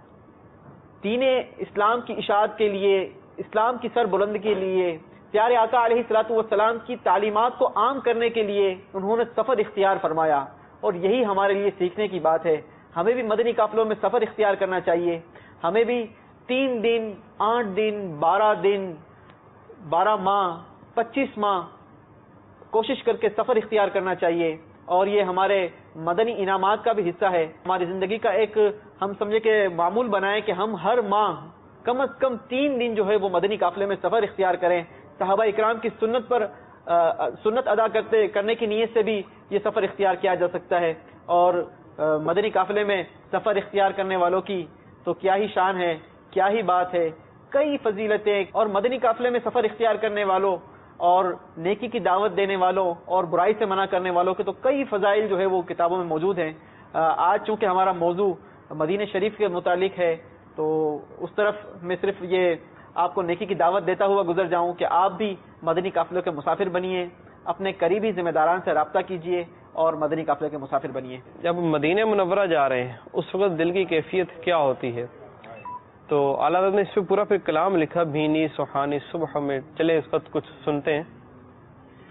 دین اسلام کی اشاعت کے لیے, اسلام کی سر بلند کے لیے, پیارے آقا علیہ الصلوۃ والسلام کی تعلیمات کو عام کرنے کے لیے انہوں نے سفر اختیار فرمایا. اور یہی ہمارے لیے سیکھنے کی بات ہے. ہمیں بھی مدنی قافلوں میں سفر اختیار کرنا چاہیے. ہمیں بھی 3 دن, 8 دن, 12 دن, 12 ماہ, 25 ماہ کوشش کر کے سفر اختیار کرنا چاہیے. اور یہ ہمارے مدنی انعامات کا بھی حصہ ہے. ہماری زندگی کا ایک ہم سمجھے کہ معمول بنائیں کہ ہم ہر ماہ کم از کم 3 دن جو ہے وہ مدنی قافلے میں سفر اختیار کریں. صحابہ اکرام کی سنت پر سنت ادا کرنے کی نیت سے بھی یہ سفر اختیار کیا جا سکتا ہے. اور مدنی قافلے میں سفر اختیار کرنے والوں کی تو کیا ہی شان ہے, کیا ہی بات ہے. کئی فضیلتیں, اور مدنی قافلے میں سفر اختیار کرنے والوں اور نیکی کی دعوت دینے والوں اور برائی سے منع کرنے والوں کے تو کئی فضائل جو ہے وہ کتابوں میں موجود ہیں. آج چونکہ ہمارا موضوع مدینہ شریف کے متعلق ہے تو اس طرف میں صرف یہ آپ کو نیکی کی دعوت دیتا ہوا گزر جاؤں کہ آپ بھی مدنی قافلوں کے مسافر بنیے, اپنے قریبی ذمہ داران سے رابطہ کیجیے اور مدنی قافلے کے مسافر بنیے. جب مدینہ منورہ جا رہے ہیں اس وقت دل کی کیفیت کیا ہوتی ہے؟ تو اعلیٰ حضرت نے اس پہ پورا پھر کلام لکھا, بھینی سہانی صبح میں. چلے اس وقت کچھ سنتے ہیں.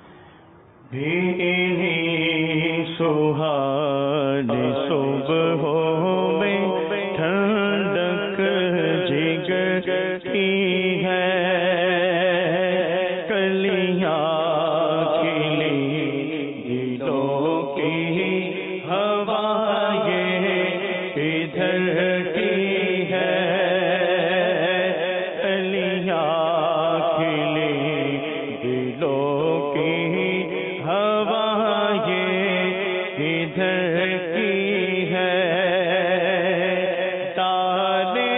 بھی انہیں سہانی صبحوں میں ٹھنڈک جگر کی ہے، کلیاں کھلی دلوں کی ہوائیں ادھر کی ہے، کلیاں کھلی دلوں کی ہوائیں ادھر کی ہے، تالے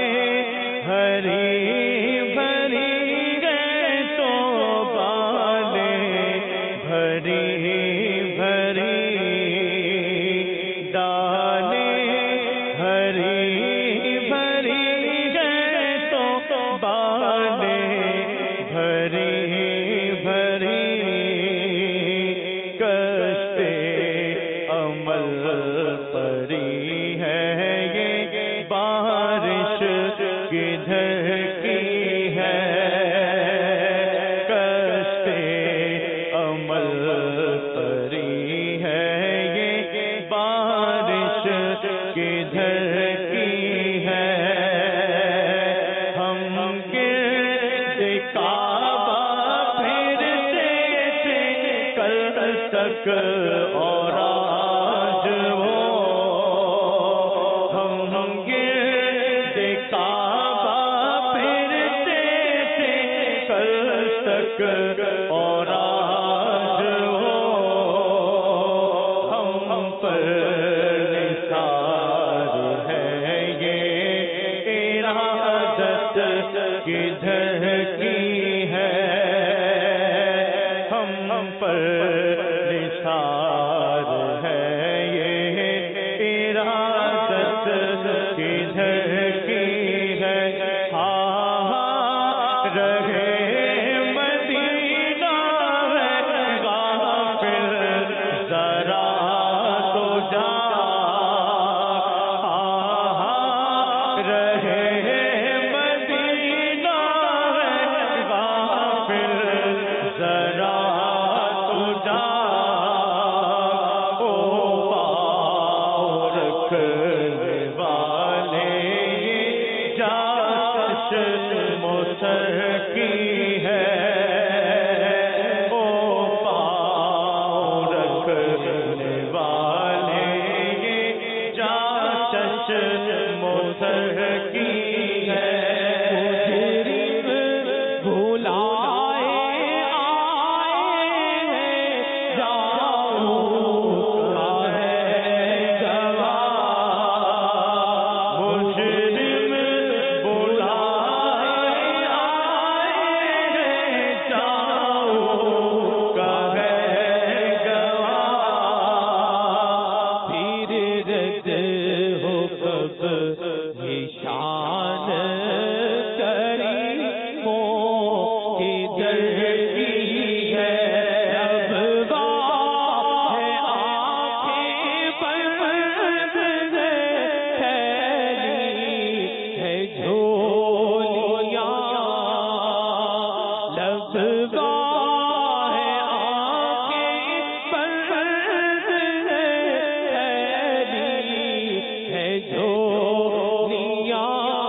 ہری بھری گئے تو بالے بھری بھری، ڈالے ہری بھری گئے تو بالے بھری بھری، کشتے عمل پری ہے یہ بارش کدھر کی ہے، کشتے عمل پری ہے یہ بارش کدھر کی ہے، ہم گرد کعبہ پھرتے تھے کل تک اور آج وہ، ہم گرد کعبہ پھرتے تھے کل تک اور آج وہ، ہم پر نثار ہے یہ ارادت کدھر کی ہے، ہم پر نثار ہے یہ ارادت کدھر کی ہے، ہاں رہے مدینہ ہے غافل ذرا تو جا، رہے مدینہ ہے غافل ذرا تو جا، او پاؤں رکھنے والے جاش مسر کی ہے، او پاؤں رکھنے والے جاش مسر کی ہے، مجرم بھلائے آئے ہیں جاؤ کا ہے گواہ، مجرم بھلائے آئے ہیں جاؤ کا ہے گواہ، پھر رد ہو کب نشان کریموں کدھر کی ہے، اب واہ ہے آنکھیں بند پھیلی ہے جھولیاں، لب واہ ہے آنکھیں بند پھیلی ہے جھولیاں،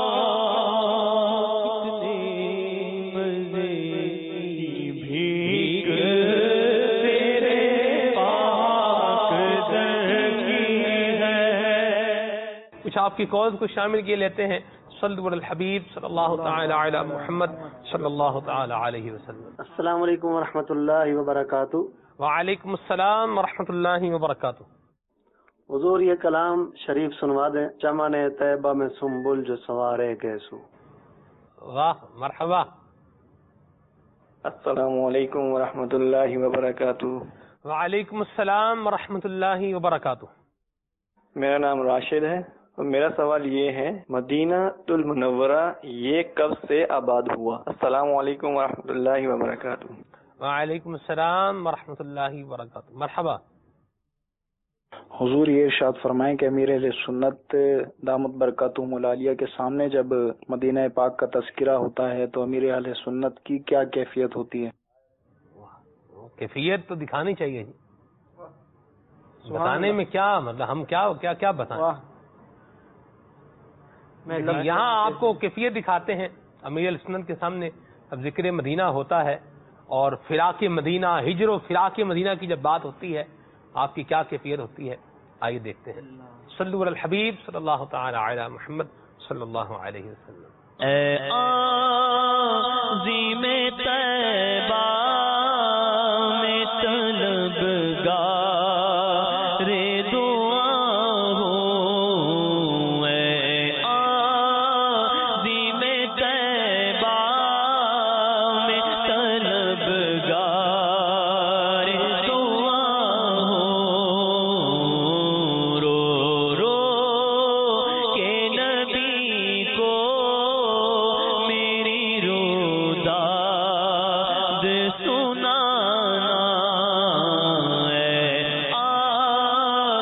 کتنے مزے کی بھیک تیرے پاک در کی ہے۔ کچھ آپ کی کالز کو شامل کیے لیتے ہیں، صلو علی الحبیب صلی اللہ تعالی علی محمد صلی اللہ تعالی علیہ وسلم۔ السلام علیکم ورحمۃ اللہ وبرکاتہ۔ وعلیکم السلام ورحمۃ اللہ وبرکاتہ۔ حضور یہ کلام شریف سنوا دیں، چمن طیبہ میں سنبل جو سوارے گیسو۔ واہ مرحبا۔ السلام علیکم ورحمۃ اللہ وبرکاتہ۔ وعلیکم السلام ورحمۃ اللہ وبرکاتہ۔ میرا نام راشد ہے اور میرا سوال یہ ہے، مدینہ المنورہ یہ کب سے آباد ہوا؟ السلام علیکم ورحمۃ اللہ وبرکاتہ۔ وعلیکم السلام ورحمۃ اللہ وبرکاتہ۔ مرحبا۔ حضور یہ ارشاد فرمائیں کہ امیر اہل سنت دامت برکاتہم العالیہ کے سامنے جب مدینہ پاک کا تذکرہ ہوتا ہے تو امیر اہل سنت کی کیا کیفیت ہوتی ہے؟ کیفیت تو دکھانی چاہیے جی. بتانے میں کیا مطلب ہم کیا بتائیں. یہاں آپ کو کیفیت دکھاتے ہیں امیر السنت کے سامنے. اب ذکر مدینہ ہوتا ہے اور فراق مدینہ، ہجر و فراق مدینہ کی جب بات ہوتی ہے آپ کی کیا کیفیت ہوتی ہے. آئیے دیکھتے ہیں. صلو علی الحبیب صلی اللہ تعالی علی محمد صلی اللہ علیہ وسلم. اے عظیم طیبہ میں طلبگار دعا ہوں. اے عظیم طیبہ میں طلبگار دعا ہوں. رو رو کے نبی کو میری روداد سنانا. اے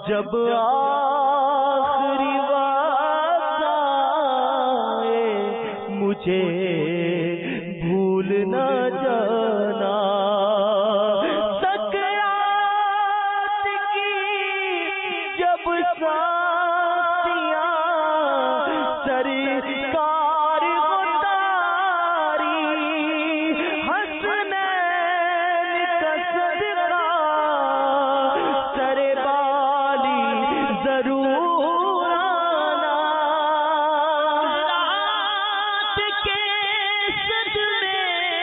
جب آخری وقت آئے مجھے بھول نہ جانا سکرات کی جب سانسیاں سرکار اتاری حسنین کا صدقہ سر بالی ضرور آنا رات کے صدمے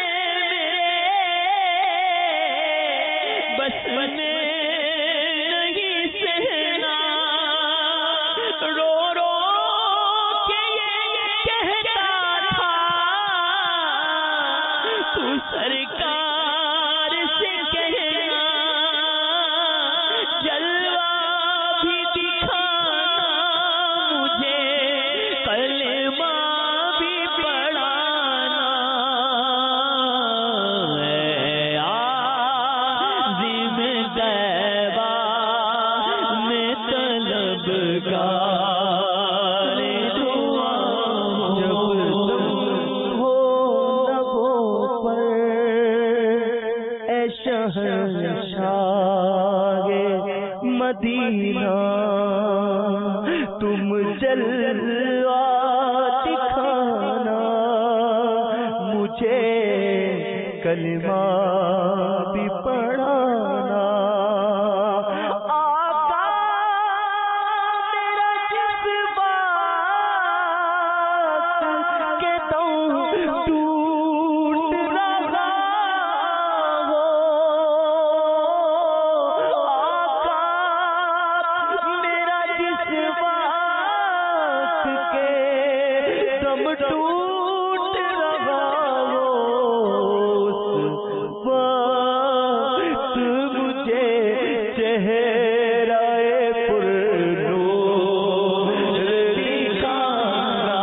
میں بس میں نہیں سہنا رو رو کے یہ کہتا تھا تو سرکار سے کہنا جلوہ بھی دکھانا مجھے کلمہ بھی پڑھانا اے عازم طیبہ میں طلبگار دعا جب تم ہو لبوں پر اے شہنشاہ مدینہ تم جلوہ دکھانا مجھے کلمہ بھی پڑھانا آقا میرا جس بات کہ تم ٹوٹ رہا ہو آقا میرا جس بات کہ تم ٹوٹ رہا ہو اس وقت مجھے چہرہ پر نور دکھانا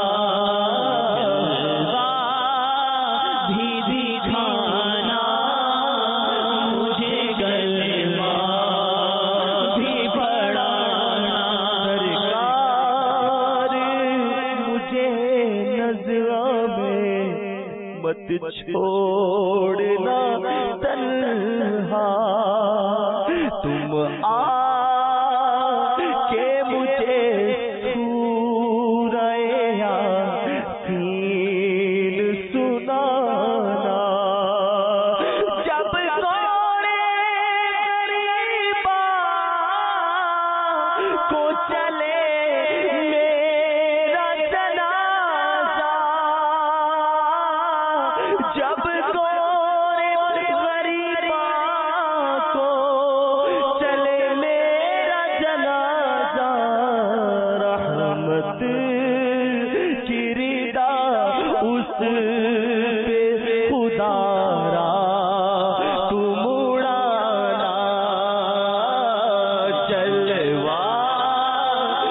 بھی دکھانا مجھے کلمہ بھی پڑھانا سرکار مجھے نظروں میں مت چھوڑنا تنہا تم آ کے مجھے سورہ یاسین سنانا جب کوڑے غریباں کو چلے میرا جنازہ جب کوڑے غریباں کو چلے میرا جنازہ رحمت کی ردا اس پہ خدا را تم اڑانا جلوہ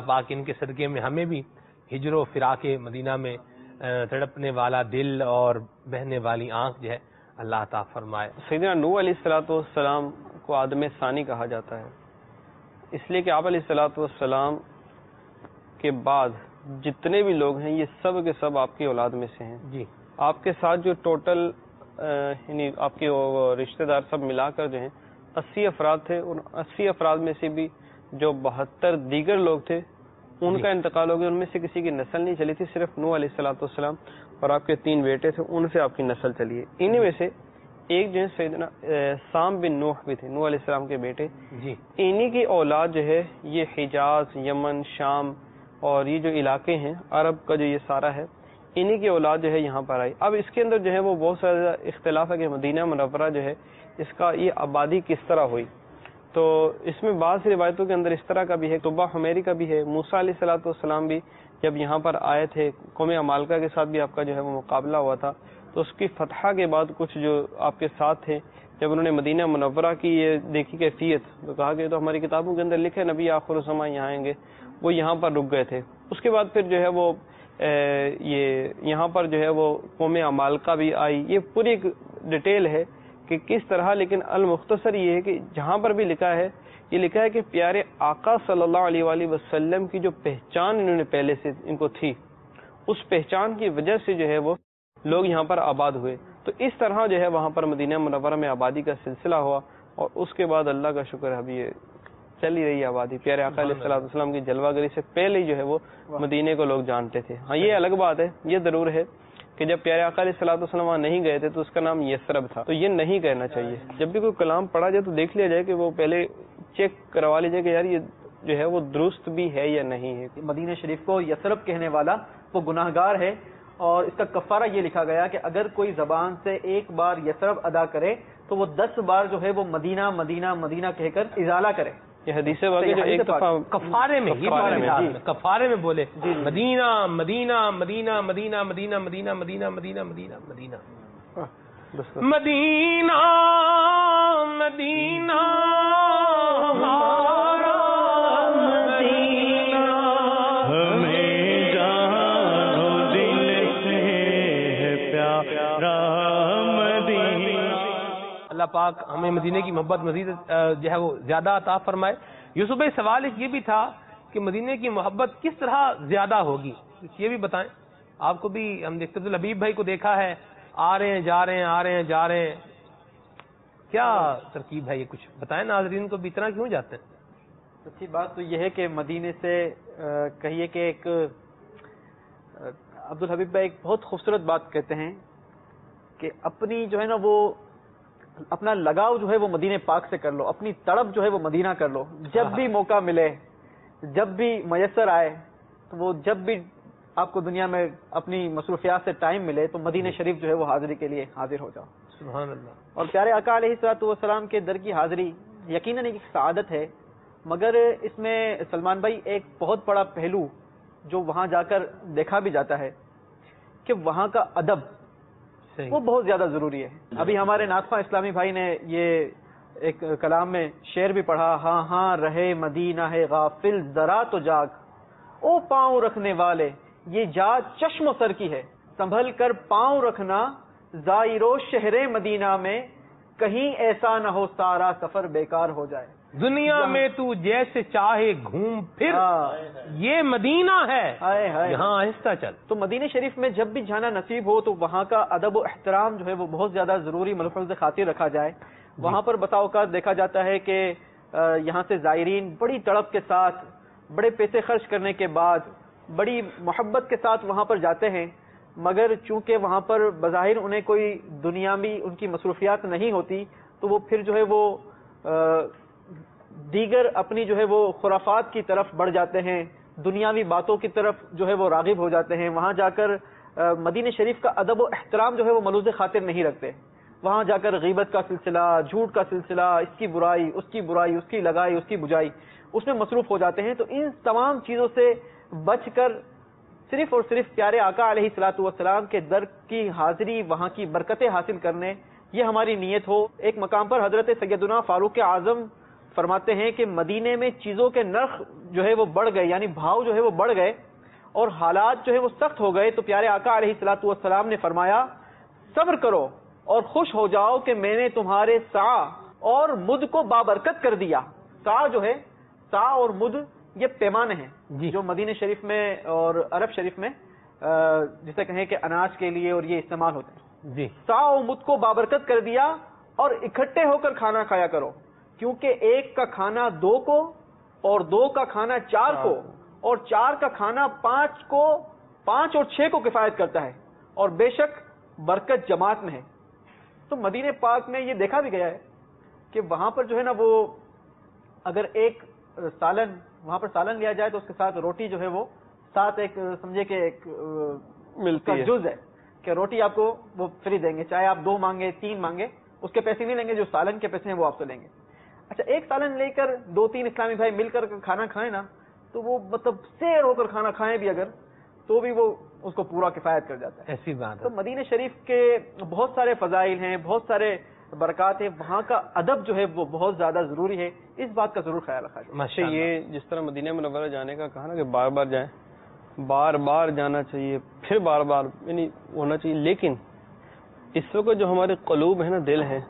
پاک ان کے صدقے میں ہمیں بھی ہجر و فراق مدینہ میں تڑپنے والا دل اور بہنے والی آنکھ جو ہے اللہ عطا فرمائے. سیدنا نوح علیہ الصلوۃ والسلام کو آدم ثانی کہا جاتا ہے، اس لیے کہ آپ علیہ الصلوۃ والسلام کے بعد جتنے بھی لوگ ہیں یہ سب کے سب آپ کی اولاد میں سے ہیں. جی آپ کے ساتھ جو ٹوٹل یعنی آپ کے رشتہ دار سب ملا کر جو ہیں 80 افراد تھے، اور 80 افراد میں سے بھی جو 72 دیگر لوگ تھے ان کا انتقال ہو گیا. ان میں سے کسی کی نسل نہیں چلی تھی، صرف نوح علیہ الصلوۃ والسلام اور آپ کے 3 بیٹے تھے، ان سے آپ کی نسل چلی ہے. انہی میں سے ایک جو ہے سیدنا سام بن نوح بھی تھے، نوح علیہ السلام کے بیٹے. جی انہی کی اولاد جو ہے یہ حجاز، یمن، شام اور یہ جو علاقے ہیں عرب کا جو یہ سارا ہے، انہی کی اولاد جو ہے یہاں پر آئی. اب اس کے اندر جو ہے وہ بہت سارا اختلاف ہے کہ مدینہ منورہ جو ہے اس کا یہ آبادی کس طرح ہوئی. تو اس میں بعض روایتوں کے اندر اس طرح کا بھی ہے، طبہ حمیری کا بھی ہے. موسیٰ علیہ الصلوۃ والسلام بھی جب یہاں پر آئے تھے، قوم عمالقہ کے ساتھ بھی آپ کا جو ہے وہ مقابلہ ہوا تھا، تو اس کی فتح کے بعد کچھ جو آپ کے ساتھ تھے جب انہوں نے مدینہ منورہ کی یہ دیکھی کیفیت، تو کہا کہ تو ہماری کتابوں کے اندر لکھے نبی آخر الزماں یہاں آئیں گے، وہ یہاں پر رک گئے تھے. اس کے بعد پھر جو ہے وہ یہ یہاں پر جو ہے وہ قوم عمالقہ بھی آئی. یہ پوری ایک ڈیٹیل ہے کہ کس طرح، لیکن المختصر یہ ہے کہ جہاں پر بھی لکھا ہے یہ لکھا ہے کہ پیارے آقا صلی اللہ علیہ وآلہ وسلم کی جو پہچان انہوں نے پہلے سے ان کو تھی، اس پہچان کی وجہ سے جو ہے وہ لوگ یہاں پر آباد ہوئے. تو اس طرح جو ہے وہاں پر مدینہ منورہ میں آبادی کا سلسلہ ہوا، اور اس کے بعد اللہ کا شکر ہے ابھی یہ چل ہی رہی آبادی. پیارے آقا علیہ الصلوۃ والسلام کی جلوہ گری سے پہلے ہی جو ہے وہ مدینے کو لوگ جانتے تھے. ہاں یہ الگ بات ہے، یہ ضرور ہے کہ جب پیارے آقا علیہ الصلوۃ والسلام وہاں نہیں گئے تھے تو اس کا نام یثرب تھا. تو یہ نہیں کہنا چاہیے. جب بھی کوئی کلام پڑھا جائے تو دیکھ لیا جائے کہ وہ پہلے چیک کروا لیجیے کہ یار یہ جو ہے وہ درست بھی ہے یا نہیں ہے. مدینہ شریف کو یثرب کہنے والا وہ گناہگار ہے، اور اس کا کفارہ یہ لکھا گیا کہ اگر کوئی زبان سے ایک بار یثرب ادا کرے تو وہ 10 بار جو ہے وہ مدینہ مدینہ مدینہ کہہ کر ازالہ کرے. یہ حدیث واقعی جو ایک دفعہ کفارے میں کفارے میں بولے مدینہ مدینہ مدینہ مدینہ مدینہ مدینہ مدینہ مدینہ مدینہ مدینہ مدینہ مدینہ ہمارا مدینہ ہمیں جان و دل سے ہے پیارا مدینہ. اللہ پاک ہمیں مدینے کی محبت مزید جو ہے وہ زیادہ عطا فرمائے. یوسف بھائی سوال ایک یہ بھی تھا کہ مدینے کی محبت کس طرح زیادہ ہوگی، یہ بھی بتائیں. آپ کو بھی ہم دیکھتے عبد الحبیب بھائی کو دیکھا ہے، آ رہے ہیں جا رہے ہیں، آ رہے ہیں جا رہے ہیں، کیا ترکیب ہے یہ؟ کچھ بتائیں ناظرین کو بھی، اتنا کیوں جاتے ہیں؟ سچی بات تو یہ ہے کہ مدینے سے کہیے کہ ایک عبد الحبیب بھائی ایک بہت خوبصورت بات کہتے ہیں کہ اپنی جو ہے نا وہ اپنا لگاؤ جو ہے وہ مدینے پاک سے کر لو، اپنی تڑپ جو ہے وہ مدینہ کر لو. جب بھی موقع ملے، جب بھی میسر آئے، تو وہ جب بھی آپ کو دنیا میں اپنی مصروفیات سے ٹائم ملے تو مدینہ شریف جو ہے وہ حاضری کے لیے حاضر ہو جاؤ. سبحان اللہ. اور پیارے آقا علیہ الصلوۃ والسلام کے در کی حاضری یقیناً ایک سعادت ہے، مگر اس میں سلمان بھائی ایک بہت بڑا پہلو جو وہاں جا کر دیکھا بھی جاتا ہے کہ وہاں کا ادب وہ بہت زیادہ ضروری ہے. ابھی ہمارے ناطخواں اسلامی بھائی نے یہ ایک کلام میں شعر بھی پڑھا، ہاں ہاں رہے مدینہ ہے غافل ذرا تو جاگ، او پاؤں رکھنے والے یہ جا چشم و سر کی ہے، سنبھل کر پاؤں رکھنا زائرو شہر مدینہ میں، کہیں ایسا نہ ہو سارا سفر بیکار ہو جائے. دنیا میں تو جیسے چاہے گھوم پھر، یہ مدینہ ہے یہاں آہستہ چل. تو مدینہ شریف میں جب بھی جانا نصیب ہو تو وہاں کا ادب و احترام جو ہے وہ بہت زیادہ ضروری ملحوظ خاطر رکھا جائے. وہاں پر بتا اوقات دیکھا جاتا ہے کہ یہاں سے زائرین بڑی تڑپ کے ساتھ، بڑے پیسے خرچ کرنے کے بعد، بڑی محبت کے ساتھ وہاں پر جاتے ہیں، مگر چونکہ وہاں پر بظاہر انہیں کوئی دنیاوی ان کی مصروفیات نہیں ہوتی، تو وہ پھر جو ہے وہ دیگر اپنی جو ہے وہ خرافات کی طرف بڑھ جاتے ہیں، دنیاوی باتوں کی طرف جو ہے وہ راغب ہو جاتے ہیں. وہاں جا کر مدینہ شریف کا ادب و احترام جو ہے وہ ملوث خاطر نہیں رکھتے. وہاں جا کر غیبت کا سلسلہ، جھوٹ کا سلسلہ، اس کی برائی، اس کی برائی، اس کی لگائی، اس کی بجائی، اس میں مصروف ہو جاتے ہیں. تو ان تمام چیزوں سے بچ کر صرف اور صرف پیارے آقا علیہ الصلوۃ والسلام کے در کی حاضری، وہاں کی برکتیں حاصل کرنے، یہ ہماری نیت ہو. ایک مقام پر حضرت سیدنا فاروق اعظم فرماتے ہیں کہ مدینے میں چیزوں کے نرخ جو ہے وہ بڑھ گئے، یعنی بھاؤ جو ہے وہ بڑھ گئے اور حالات جو ہے وہ سخت ہو گئے، تو پیارے آقا علیہ الصلوۃ والسلام نے فرمایا صبر کرو اور خوش ہو جاؤ کہ میں نے تمہارے سا اور مد کو بابرکت کر دیا. سا جو ہے، سا اور مد یہ پیمانے ہیں جو مدینہ شریف میں اور عرب شریف میں جسے کہیں کہ اناج کے لیے اور یہ استعمال ہوتے ہیں. جی. سا اور مد کو بابرکت کر دیا اور اکٹھے ہو کر کھانا کھایا کرو، کیونکہ ایک کا کھانا 2 کو اور 2 کا کھانا 4 کو اور 4 کا کھانا 5 کو، 5 اور 6 کو کفایت کرتا ہے، اور بے شک برکت جماعت میں ہے. تو مدینہ پاک میں یہ دیکھا بھی گیا ہے کہ وہاں پر جو ہے نا وہ اگر ایک سالن، وہاں پر سالن لیا جائے تو اس کے ساتھ روٹی جو ہے وہ ساتھ ایک سمجھے کہ ایک ملتی ہے، جز ہے کہ روٹی آپ کو وہ فری دیں گے، چاہے آپ 2 مانگے 3 مانگے، اس کے پیسے نہیں لیں گے، جو سالن کے پیسے ہیں وہ آپ سے لیں گے. اچھا، ایک سالن لے کر 2-3 اسلامی بھائی مل کر کھانا کھائیں نا، تو وہ مطلب سیر ہو کر کھانا کھائیں بھی اگر تو بھی وہ اس کو پورا کفایت کر جاتا ہے. ایسی بات ہے. تو مدینہ شریف کے بہت سارے فضائل ہیں، بہت سارے برکات ہیں، وہاں کا ادب جو ہے وہ بہت زیادہ ضروری ہے، اس بات کا ضرور خیال رکھا جائے. اچھا، یہ جس طرح مدینہ منورہ جانے کا کہا نا کہ بار بار جائیں، بار بار جانا چاہیے، پھر بار بار یعنی ہونا چاہیے، لیکن اس وقت جو ہمارے قلوب ہیں نا، دل ہے،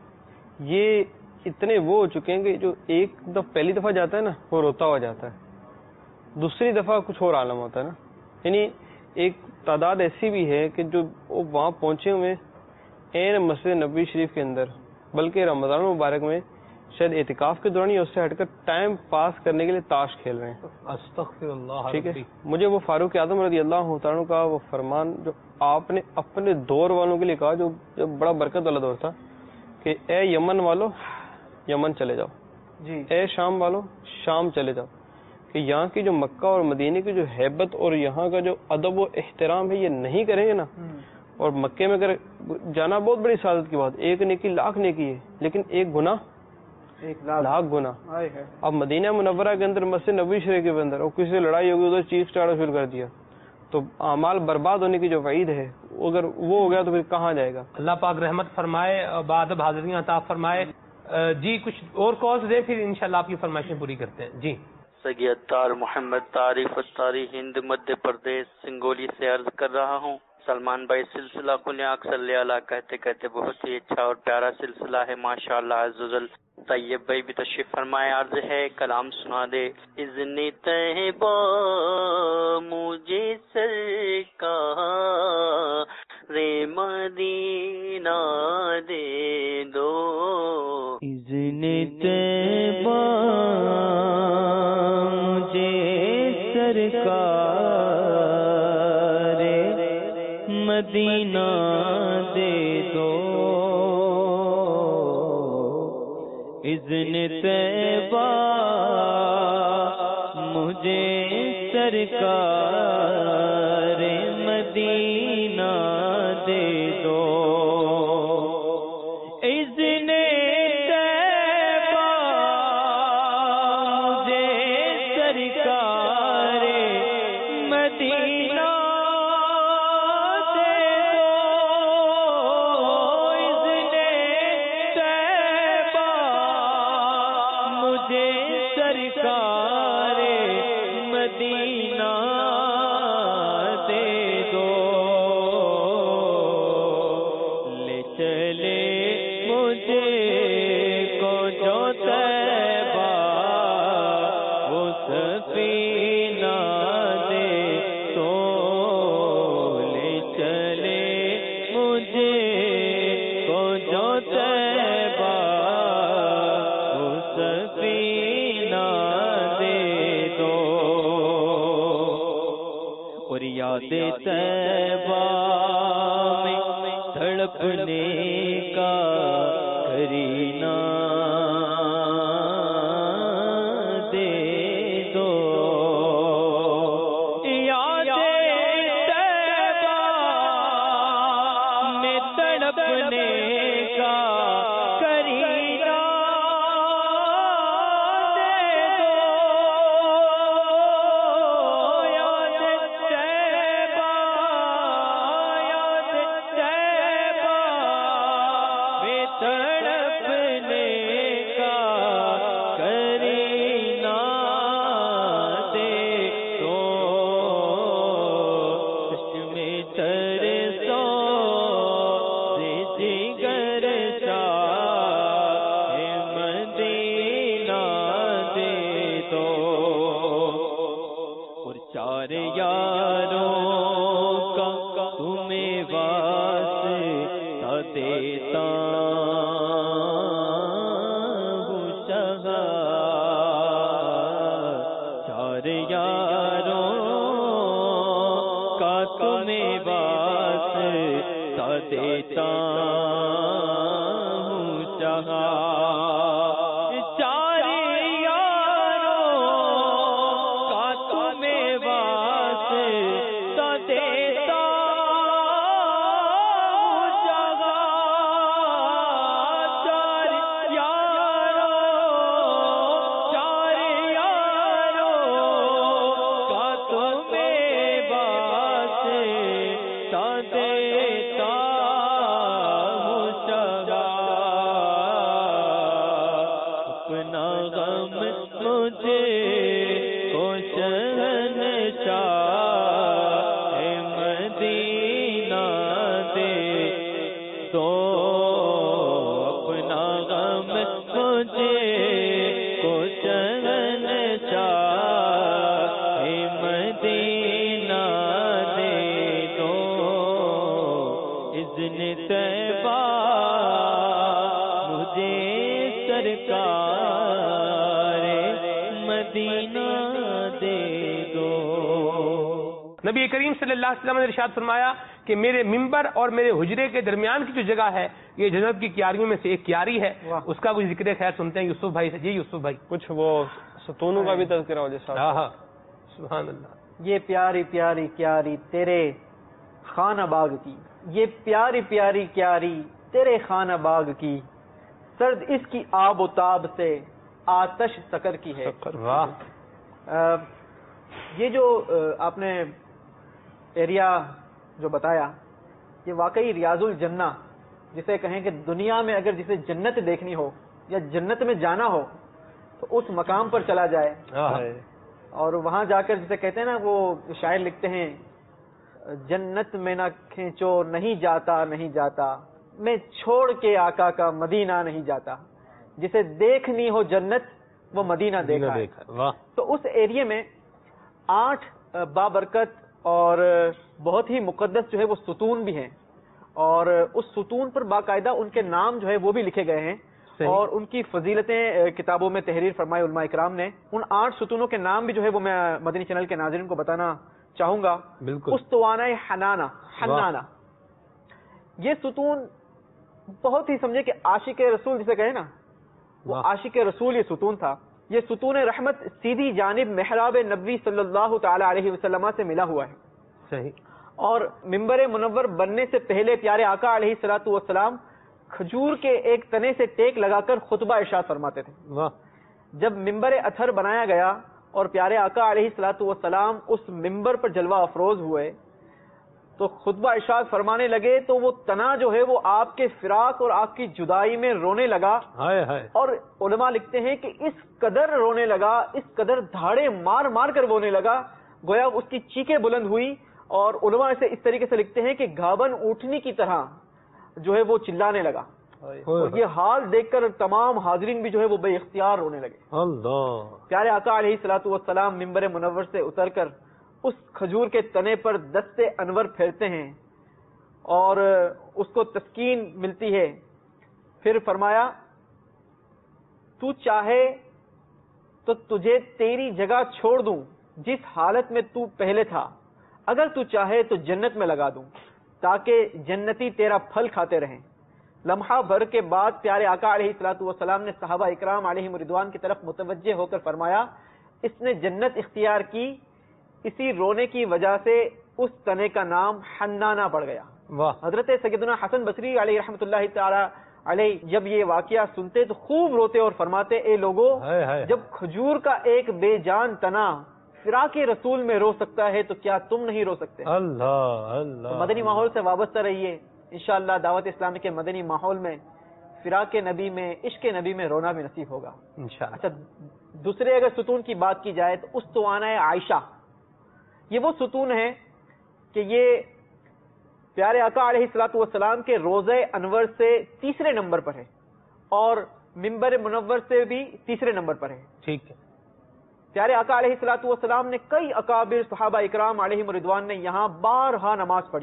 یہ اتنے وہ ہو چکے ہیں کہ جو ایک دفعہ پہلی دفعہ جاتا ہے نا وہ روتا ہوا جاتا ہے، دوسری دفعہ کچھ اور عالم ہوتا ہے نا. یعنی ایک تعداد ایسی بھی ہے کہ جو وہاں پہنچے ہوئے عین مسجد نبوی شریف کے اندر، بلکہ رمضان المبارک میں شاید اعتکاف کے دوران ہی اس سے ہٹ کر ٹائم پاس کرنے کے لیے تاش کھیل رہے ہیں. استغفر اللہ. ٹھیک ہے، مجھے وہ فاروق اعظم رضی اللہ تعالیٰ کا وہ فرمان جو آپ نے اپنے دور والوں کے لیے کہا، جو بڑا برکت والا دور تھا، کہ اے یمن والو یمن چلے جاؤ، جی، اے شام والو شام چلے جاؤ، کہ یہاں کی جو مکہ اور مدینے کی جو ہیبت اور یہاں کا جو ادب و احترام ہے یہ نہیں کریں گے نا. اور مکے میں اگر جانا بہت بڑی سعادت کی بات، ایک نیکی لاکھ نیکی ہے، لیکن ایک گناہ 1,00,000 گنا. اب مدینہ منورہ کے اندر مسجد نبوی شریف کے اندر اور کسی سے لڑائی ہوگی ادھر چیخ چاڑا شروع کر دیا، تو اعمال برباد ہونے کی جو وعید ہے اگر وہ ہو گیا تو پھر کہاں جائے گا. اللہ پاک رحمت فرمائے، بعد حاضریاں عطا فرمائے. جی کچھ اور کالز دیں، پھر انشاءاللہ آپ کی فرمائشیں پوری کرتے ہیں. جی. سید تار محمد طارف اتاری ہند مدھیہ پردیش سنگولی سے عرض کر رہا ہوں. سلمان بھائی سلسلہ کل صلی اللہ کہتے کہتے بہت ہی اچھا اور پیارا سلسلہ ہے، ماشاءاللہ عز و جل. طیب بھائی بھی تشریف فرمائے، عرض ہے کلام سنا دے. اذن طیبہ مجھے سرکار مدینہ دے دو، اذن طیبہ مجھے سرکار مدینہ دے دو، اذن طیبہ مجھے سرکار مدینہ دے دو، اذن طیبہ مجھے سرکار مدینہ طیبہ میں تڑپنے کا کرینہ دے دو، یاد طیبہ میں تڑپنے کا کرینہ دیتا ہوں شگا چار یاروں کا تمہیں واسطہ دیتا ہوں شگا نبی کریم صلی اللہ علیہ وسلم نے ارشاد فرمایا کہ میرے ممبر اور میرے حجرے کے درمیان کی جو جگہ ہے یہ جنت کی کیاریوں میں سے ایک کیاری ہے. اس کا کچھ ذکر خیر سنتے ہیں یوسف بھائی سے. جی یوسف بھائی. کچھ وہ ستونوں کا بھی تذکرہ ہو جیسا. ہاں سبحان اللہ. یہ پیاری پیاری کیاری تیرے خانہ باغ کی، یہ پیاری پیاری کیاری تیرے خانہ باغ کی، سرد اس کی آب و تاب سے آتش سکر کی ہے. واہ. یہ جو آپ نے ایریا جو بتایا یہ واقعی ریاض الجنہ جسے کہیں کہ دنیا میں اگر جسے جنت دیکھنی ہو یا جنت میں جانا ہو تو اس مقام پر چلا جائے اور وہاں جا کر جسے کہتے ہیں نا، وہ شاعر لکھتے ہیں جنت میں نہ کھینچو نہیں جاتا نہیں جاتا، میں چھوڑ کے آقا کا مدینہ نہیں جاتا، جسے دیکھنی ہو جنت وہ مدینہ دیکھا ہے. تو اس ایریے میں 8 بابرکت اور بہت ہی مقدس جو ہے وہ ستون بھی ہیں، اور اس ستون پر باقاعدہ ان کے نام جو ہے وہ بھی لکھے گئے ہیں اور ان کی فضیلتیں کتابوں میں تحریر فرمائے علماء اکرام نے. ان 8 ستونوں کے نام بھی جو ہے وہ میں مدنی چینل کے ناظرین کو بتانا چاہوں گا. استوانہ حنانہ، یہ ستون بہت ہی سمجھے کہ عاشق رسول جسے کہے نا، وہ عاشق رسول یہ ستون تھا. یہ ستون رحمت سیدھی جانب محراب نبوی صلی اللہ تعالی علیہ وسلم سے ملا ہوا ہے. صحیح. اور ممبر منور بننے سے پہلے پیارے آقا علیہ الصلوۃ والسلام کھجور کے ایک تنے سے ٹیک لگا کر خطبہ ارشاد فرماتے تھے. جب ممبر اطہر بنایا گیا اور پیارے آقا علیہ الصلوۃ والسلام اس ممبر پر جلوہ افروز ہوئے تو خطبہ ارشاد فرمانے لگے تو وہ تنا جو ہے وہ آپ کے فراق اور آپ کی جدائی میں رونے لگا. اور علماء لکھتے ہیں کہ اس قدر رونے لگا، اس قدر دھاڑے مار مار کر رونے لگا، گویا اس کی چیخیں بلند ہوئی. اور علماء اسے اس طریقے سے لکھتے ہیں کہ گھابن اونٹنی کی طرح جو ہے وہ چلانے لگا. اور یہ حال دیکھ کر تمام حاضرین بھی جو ہے وہ بے اختیار رونے لگے. پیارے آقا علیہ الصلوۃ والسلام ممبر منور سے اتر کر اس کھجور کے تنے پر دستے انور پھیرتے ہیں اور اس کو تسکین ملتی ہے. پھر فرمایا تو چاہے تو تجھے تیری جگہ چھوڑ دوں جس حالت میں تو پہلے تھا، اگر تو چاہے تو جنت میں لگا دوں تاکہ جنتی تیرا پھل کھاتے رہیں. لمحہ بھر کے بعد پیارے آقا علیہ الصلوۃ والسلام نے صحابہ اکرام علیہم رضوان کی طرف متوجہ ہو کر فرمایا اس نے جنت اختیار کی، اسی رونے کی وجہ سے اس تنے کا نام حنانہ پڑ گیا. حضرت سیدنا حسن بصری علیہ رحمۃ اللہ تعالی علیہ جب یہ واقعہ سنتے تو خوب روتے اور فرماتے اے لوگو، جب کھجور کا ایک بے جان تنا فراق رسول میں رو سکتا ہے تو کیا تم نہیں رو سکتے؟ اللہ. مدنی ماحول سے وابستہ رہیے، انشاءاللہ دعوت اسلامی کے مدنی ماحول میں فراق نبی میں، عشق نبی میں رونا بھی نصیب ہوگا انشاءاللہ. اچھا، دوسرے اگر ستون کی بات کی جائے تو استوانہ عائشہ، یہ وہ ستون ہے کہ یہ پیارے آقا علیہ الصلوۃ والسلام کے روضہ انور سے 3 نمبر پر ہے اور ممبر منور سے بھی 3 نمبر پر ہے. ٹھیک ہے. پیارے آقا علیہ الصلوۃ والسلام نے کئی اکابر صحابہ اکرام علیہم رضوان نے یہاں بارہا نماز پڑھی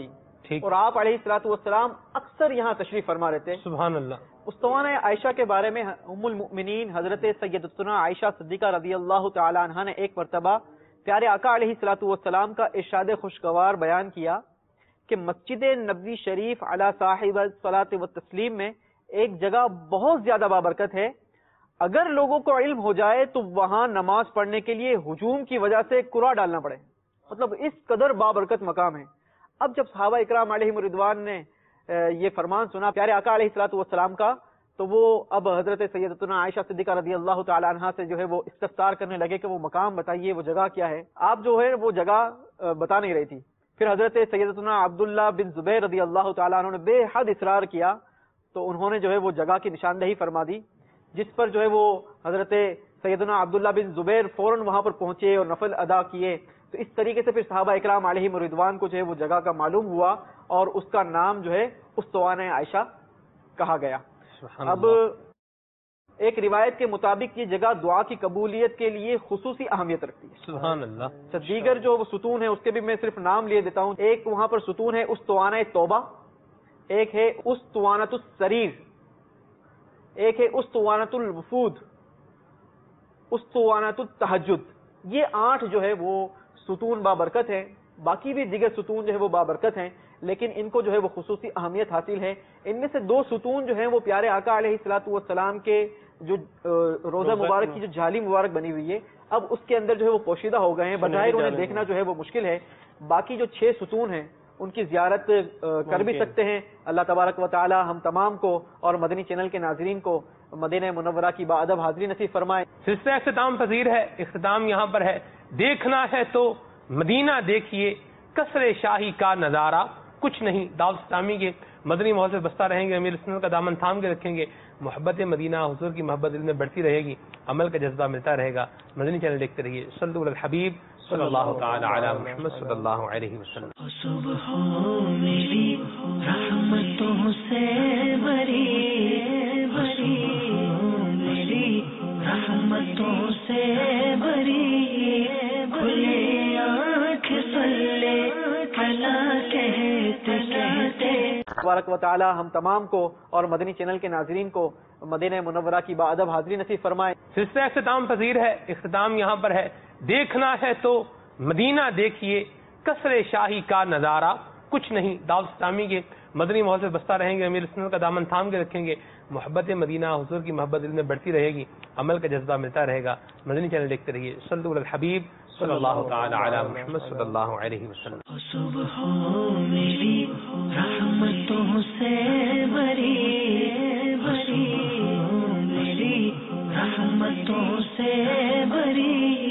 اور آپ علیہ الصلوۃ والسلام اکثر یہاں تشریف فرما رہتے. سبحان اللہ. استوانہ عائشہ کے بارے میں ام المؤمنین حضرت سیدتنا عائشہ صدیقہ رضی اللہ تعالی عنہا نے ایک مرتبہ پیارے آقا علیہ الصلوۃ والسلام کا ارشاد خوشگوار بیان کیا کہ مسجد نبوی شریف علی صاحب الصلاۃ والتسلیم میں ایک جگہ بہت زیادہ بابرکت ہے. اگر لوگوں کو علم ہو جائے تو وہاں نماز پڑھنے کے لیے ہجوم کی وجہ سے کرا ڈالنا پڑے. مطلب اس قدر بابرکت مقام ہے. اب جب صحابہ اکرام علیہم رضوان نے یہ فرمان سنا پیارے آقا علیہ الصلوۃ والسلام کا تو وہ اب حضرت سیدتنا عائشہ صدیقہ رضی اللہ تعالی عنہا سے جو ہے وہ استفسار کرنے لگے کہ وہ مقام بتائیے, وہ جگہ کیا ہے. آپ جو ہے وہ جگہ بتا نہیں رہی تھی. پھر حضرت سیدتنا عبداللہ بن زبیر رضی اللہ تعالیٰ عنہ نے بے حد اصرار کیا تو انہوں نے جو ہے وہ جگہ کی نشاندہی فرما دی, جس پر جو ہے وہ حضرت سیدنا عبداللہ بن زبیر فوراً وہاں پر پہنچے اور نفل ادا کیے. تو اس طریقے سے پھر صحابہ اکرام علیہم رضوان کو جو ہے وہ جگہ کا معلوم ہوا اور اس کا نام جو ہے استوانہ عائشہ کہا گیا. اب ایک روایت کے مطابق یہ جگہ دعا کی قبولیت کے لیے خصوصی اہمیت رکھتی ہے. سبحان اللہ. دیگر جو ستون ہیں اس کے بھی میں صرف نام لیے دیتا ہوں. ایک وہاں پر ستون ہے استوانہ توبہ, ایک ہے استوانۃ السریر, ایک ہے استوانۃ الوفود, استوانۃ التہجد. یہ 8 جو ہے وہ ستون بابرکت ہیں. باقی بھی دیگر ستون جو ہے وہ بابرکت ہیں, لیکن ان کو جو ہے وہ خصوصی اہمیت حاصل ہے. ان میں سے 2 ستون جو ہیں وہ پیارے آقا علیہ الصلوۃ والسلام کے جو روزہ مبارک کی جو جھالی مبارک بنی ہوئی ہے اب اس کے اندر جو ہے وہ پوشیدہ ہو گئے ہیں. بظاہر انہیں دیکھنا جو ہے وہ مشکل ہے. باقی جو 6 ستون ہیں ان کی زیارت کر بھی سکتے ہیں. اللہ تبارک و تعالی ہم تمام کو اور مدنی چینل کے ناظرین کو مدینہ منورہ کی باادب حاضری نصیب فرمائے. سلسلہ اختتام پذیر ہے. اختتام یہاں پر ہے. دیکھنا ہے تو مدینہ دیکھیے, قصر شاہی کا نظارہ کچھ نہیں. دعوت اسلامی کے مدنی ماحول سے بستہ رہیں گے, امیر سنت کا دامن تھام کے رکھیں گے, محبت مدینہ حضور کی محبت دل میں بڑھتی رہے گی, عمل کا جذبہ ملتا رہے گا. مدنی چینل دیکھتے رہیے. صلو علی الحبیب صلی اللہ تعالی علی محمد صلی اللہ علیہ وسلم. صبح میری رحمتوں سے بری بری, میری رحمتوں سے بری, کھلے آنکھ صلی اللہ کہتے کہتے. تبارک و تعالی ہم تمام کو اور مدنی چینل کے ناظرین کو مدینہ منورہ کی باادب حاضری نصیب فرمائے. سلسلہ اختتام پذیر ہے. اختتام یہاں پر ہے. دیکھنا ہے تو مدینہ دیکھیے, قصر شاہی کا نظارہ کچھ نہیں. دعوت اسلامی کے مدنی ماحول سے بستہ رہیں گے, امیر سنت کا دامن تھام کے رکھیں گے, محبت مدینہ حضور کی محبت دل میں بڑھتی رہے گی, عمل کا جذبہ ملتا رہے گا. مدنی چینل دیکھتے رہیے. صلو علی الحبیب صلی اللہ تعالی علی محمد صلی اللہ علیہ وسلم. صبح میری رحمتوں سے بری بری, میری رحمتوں سے بری.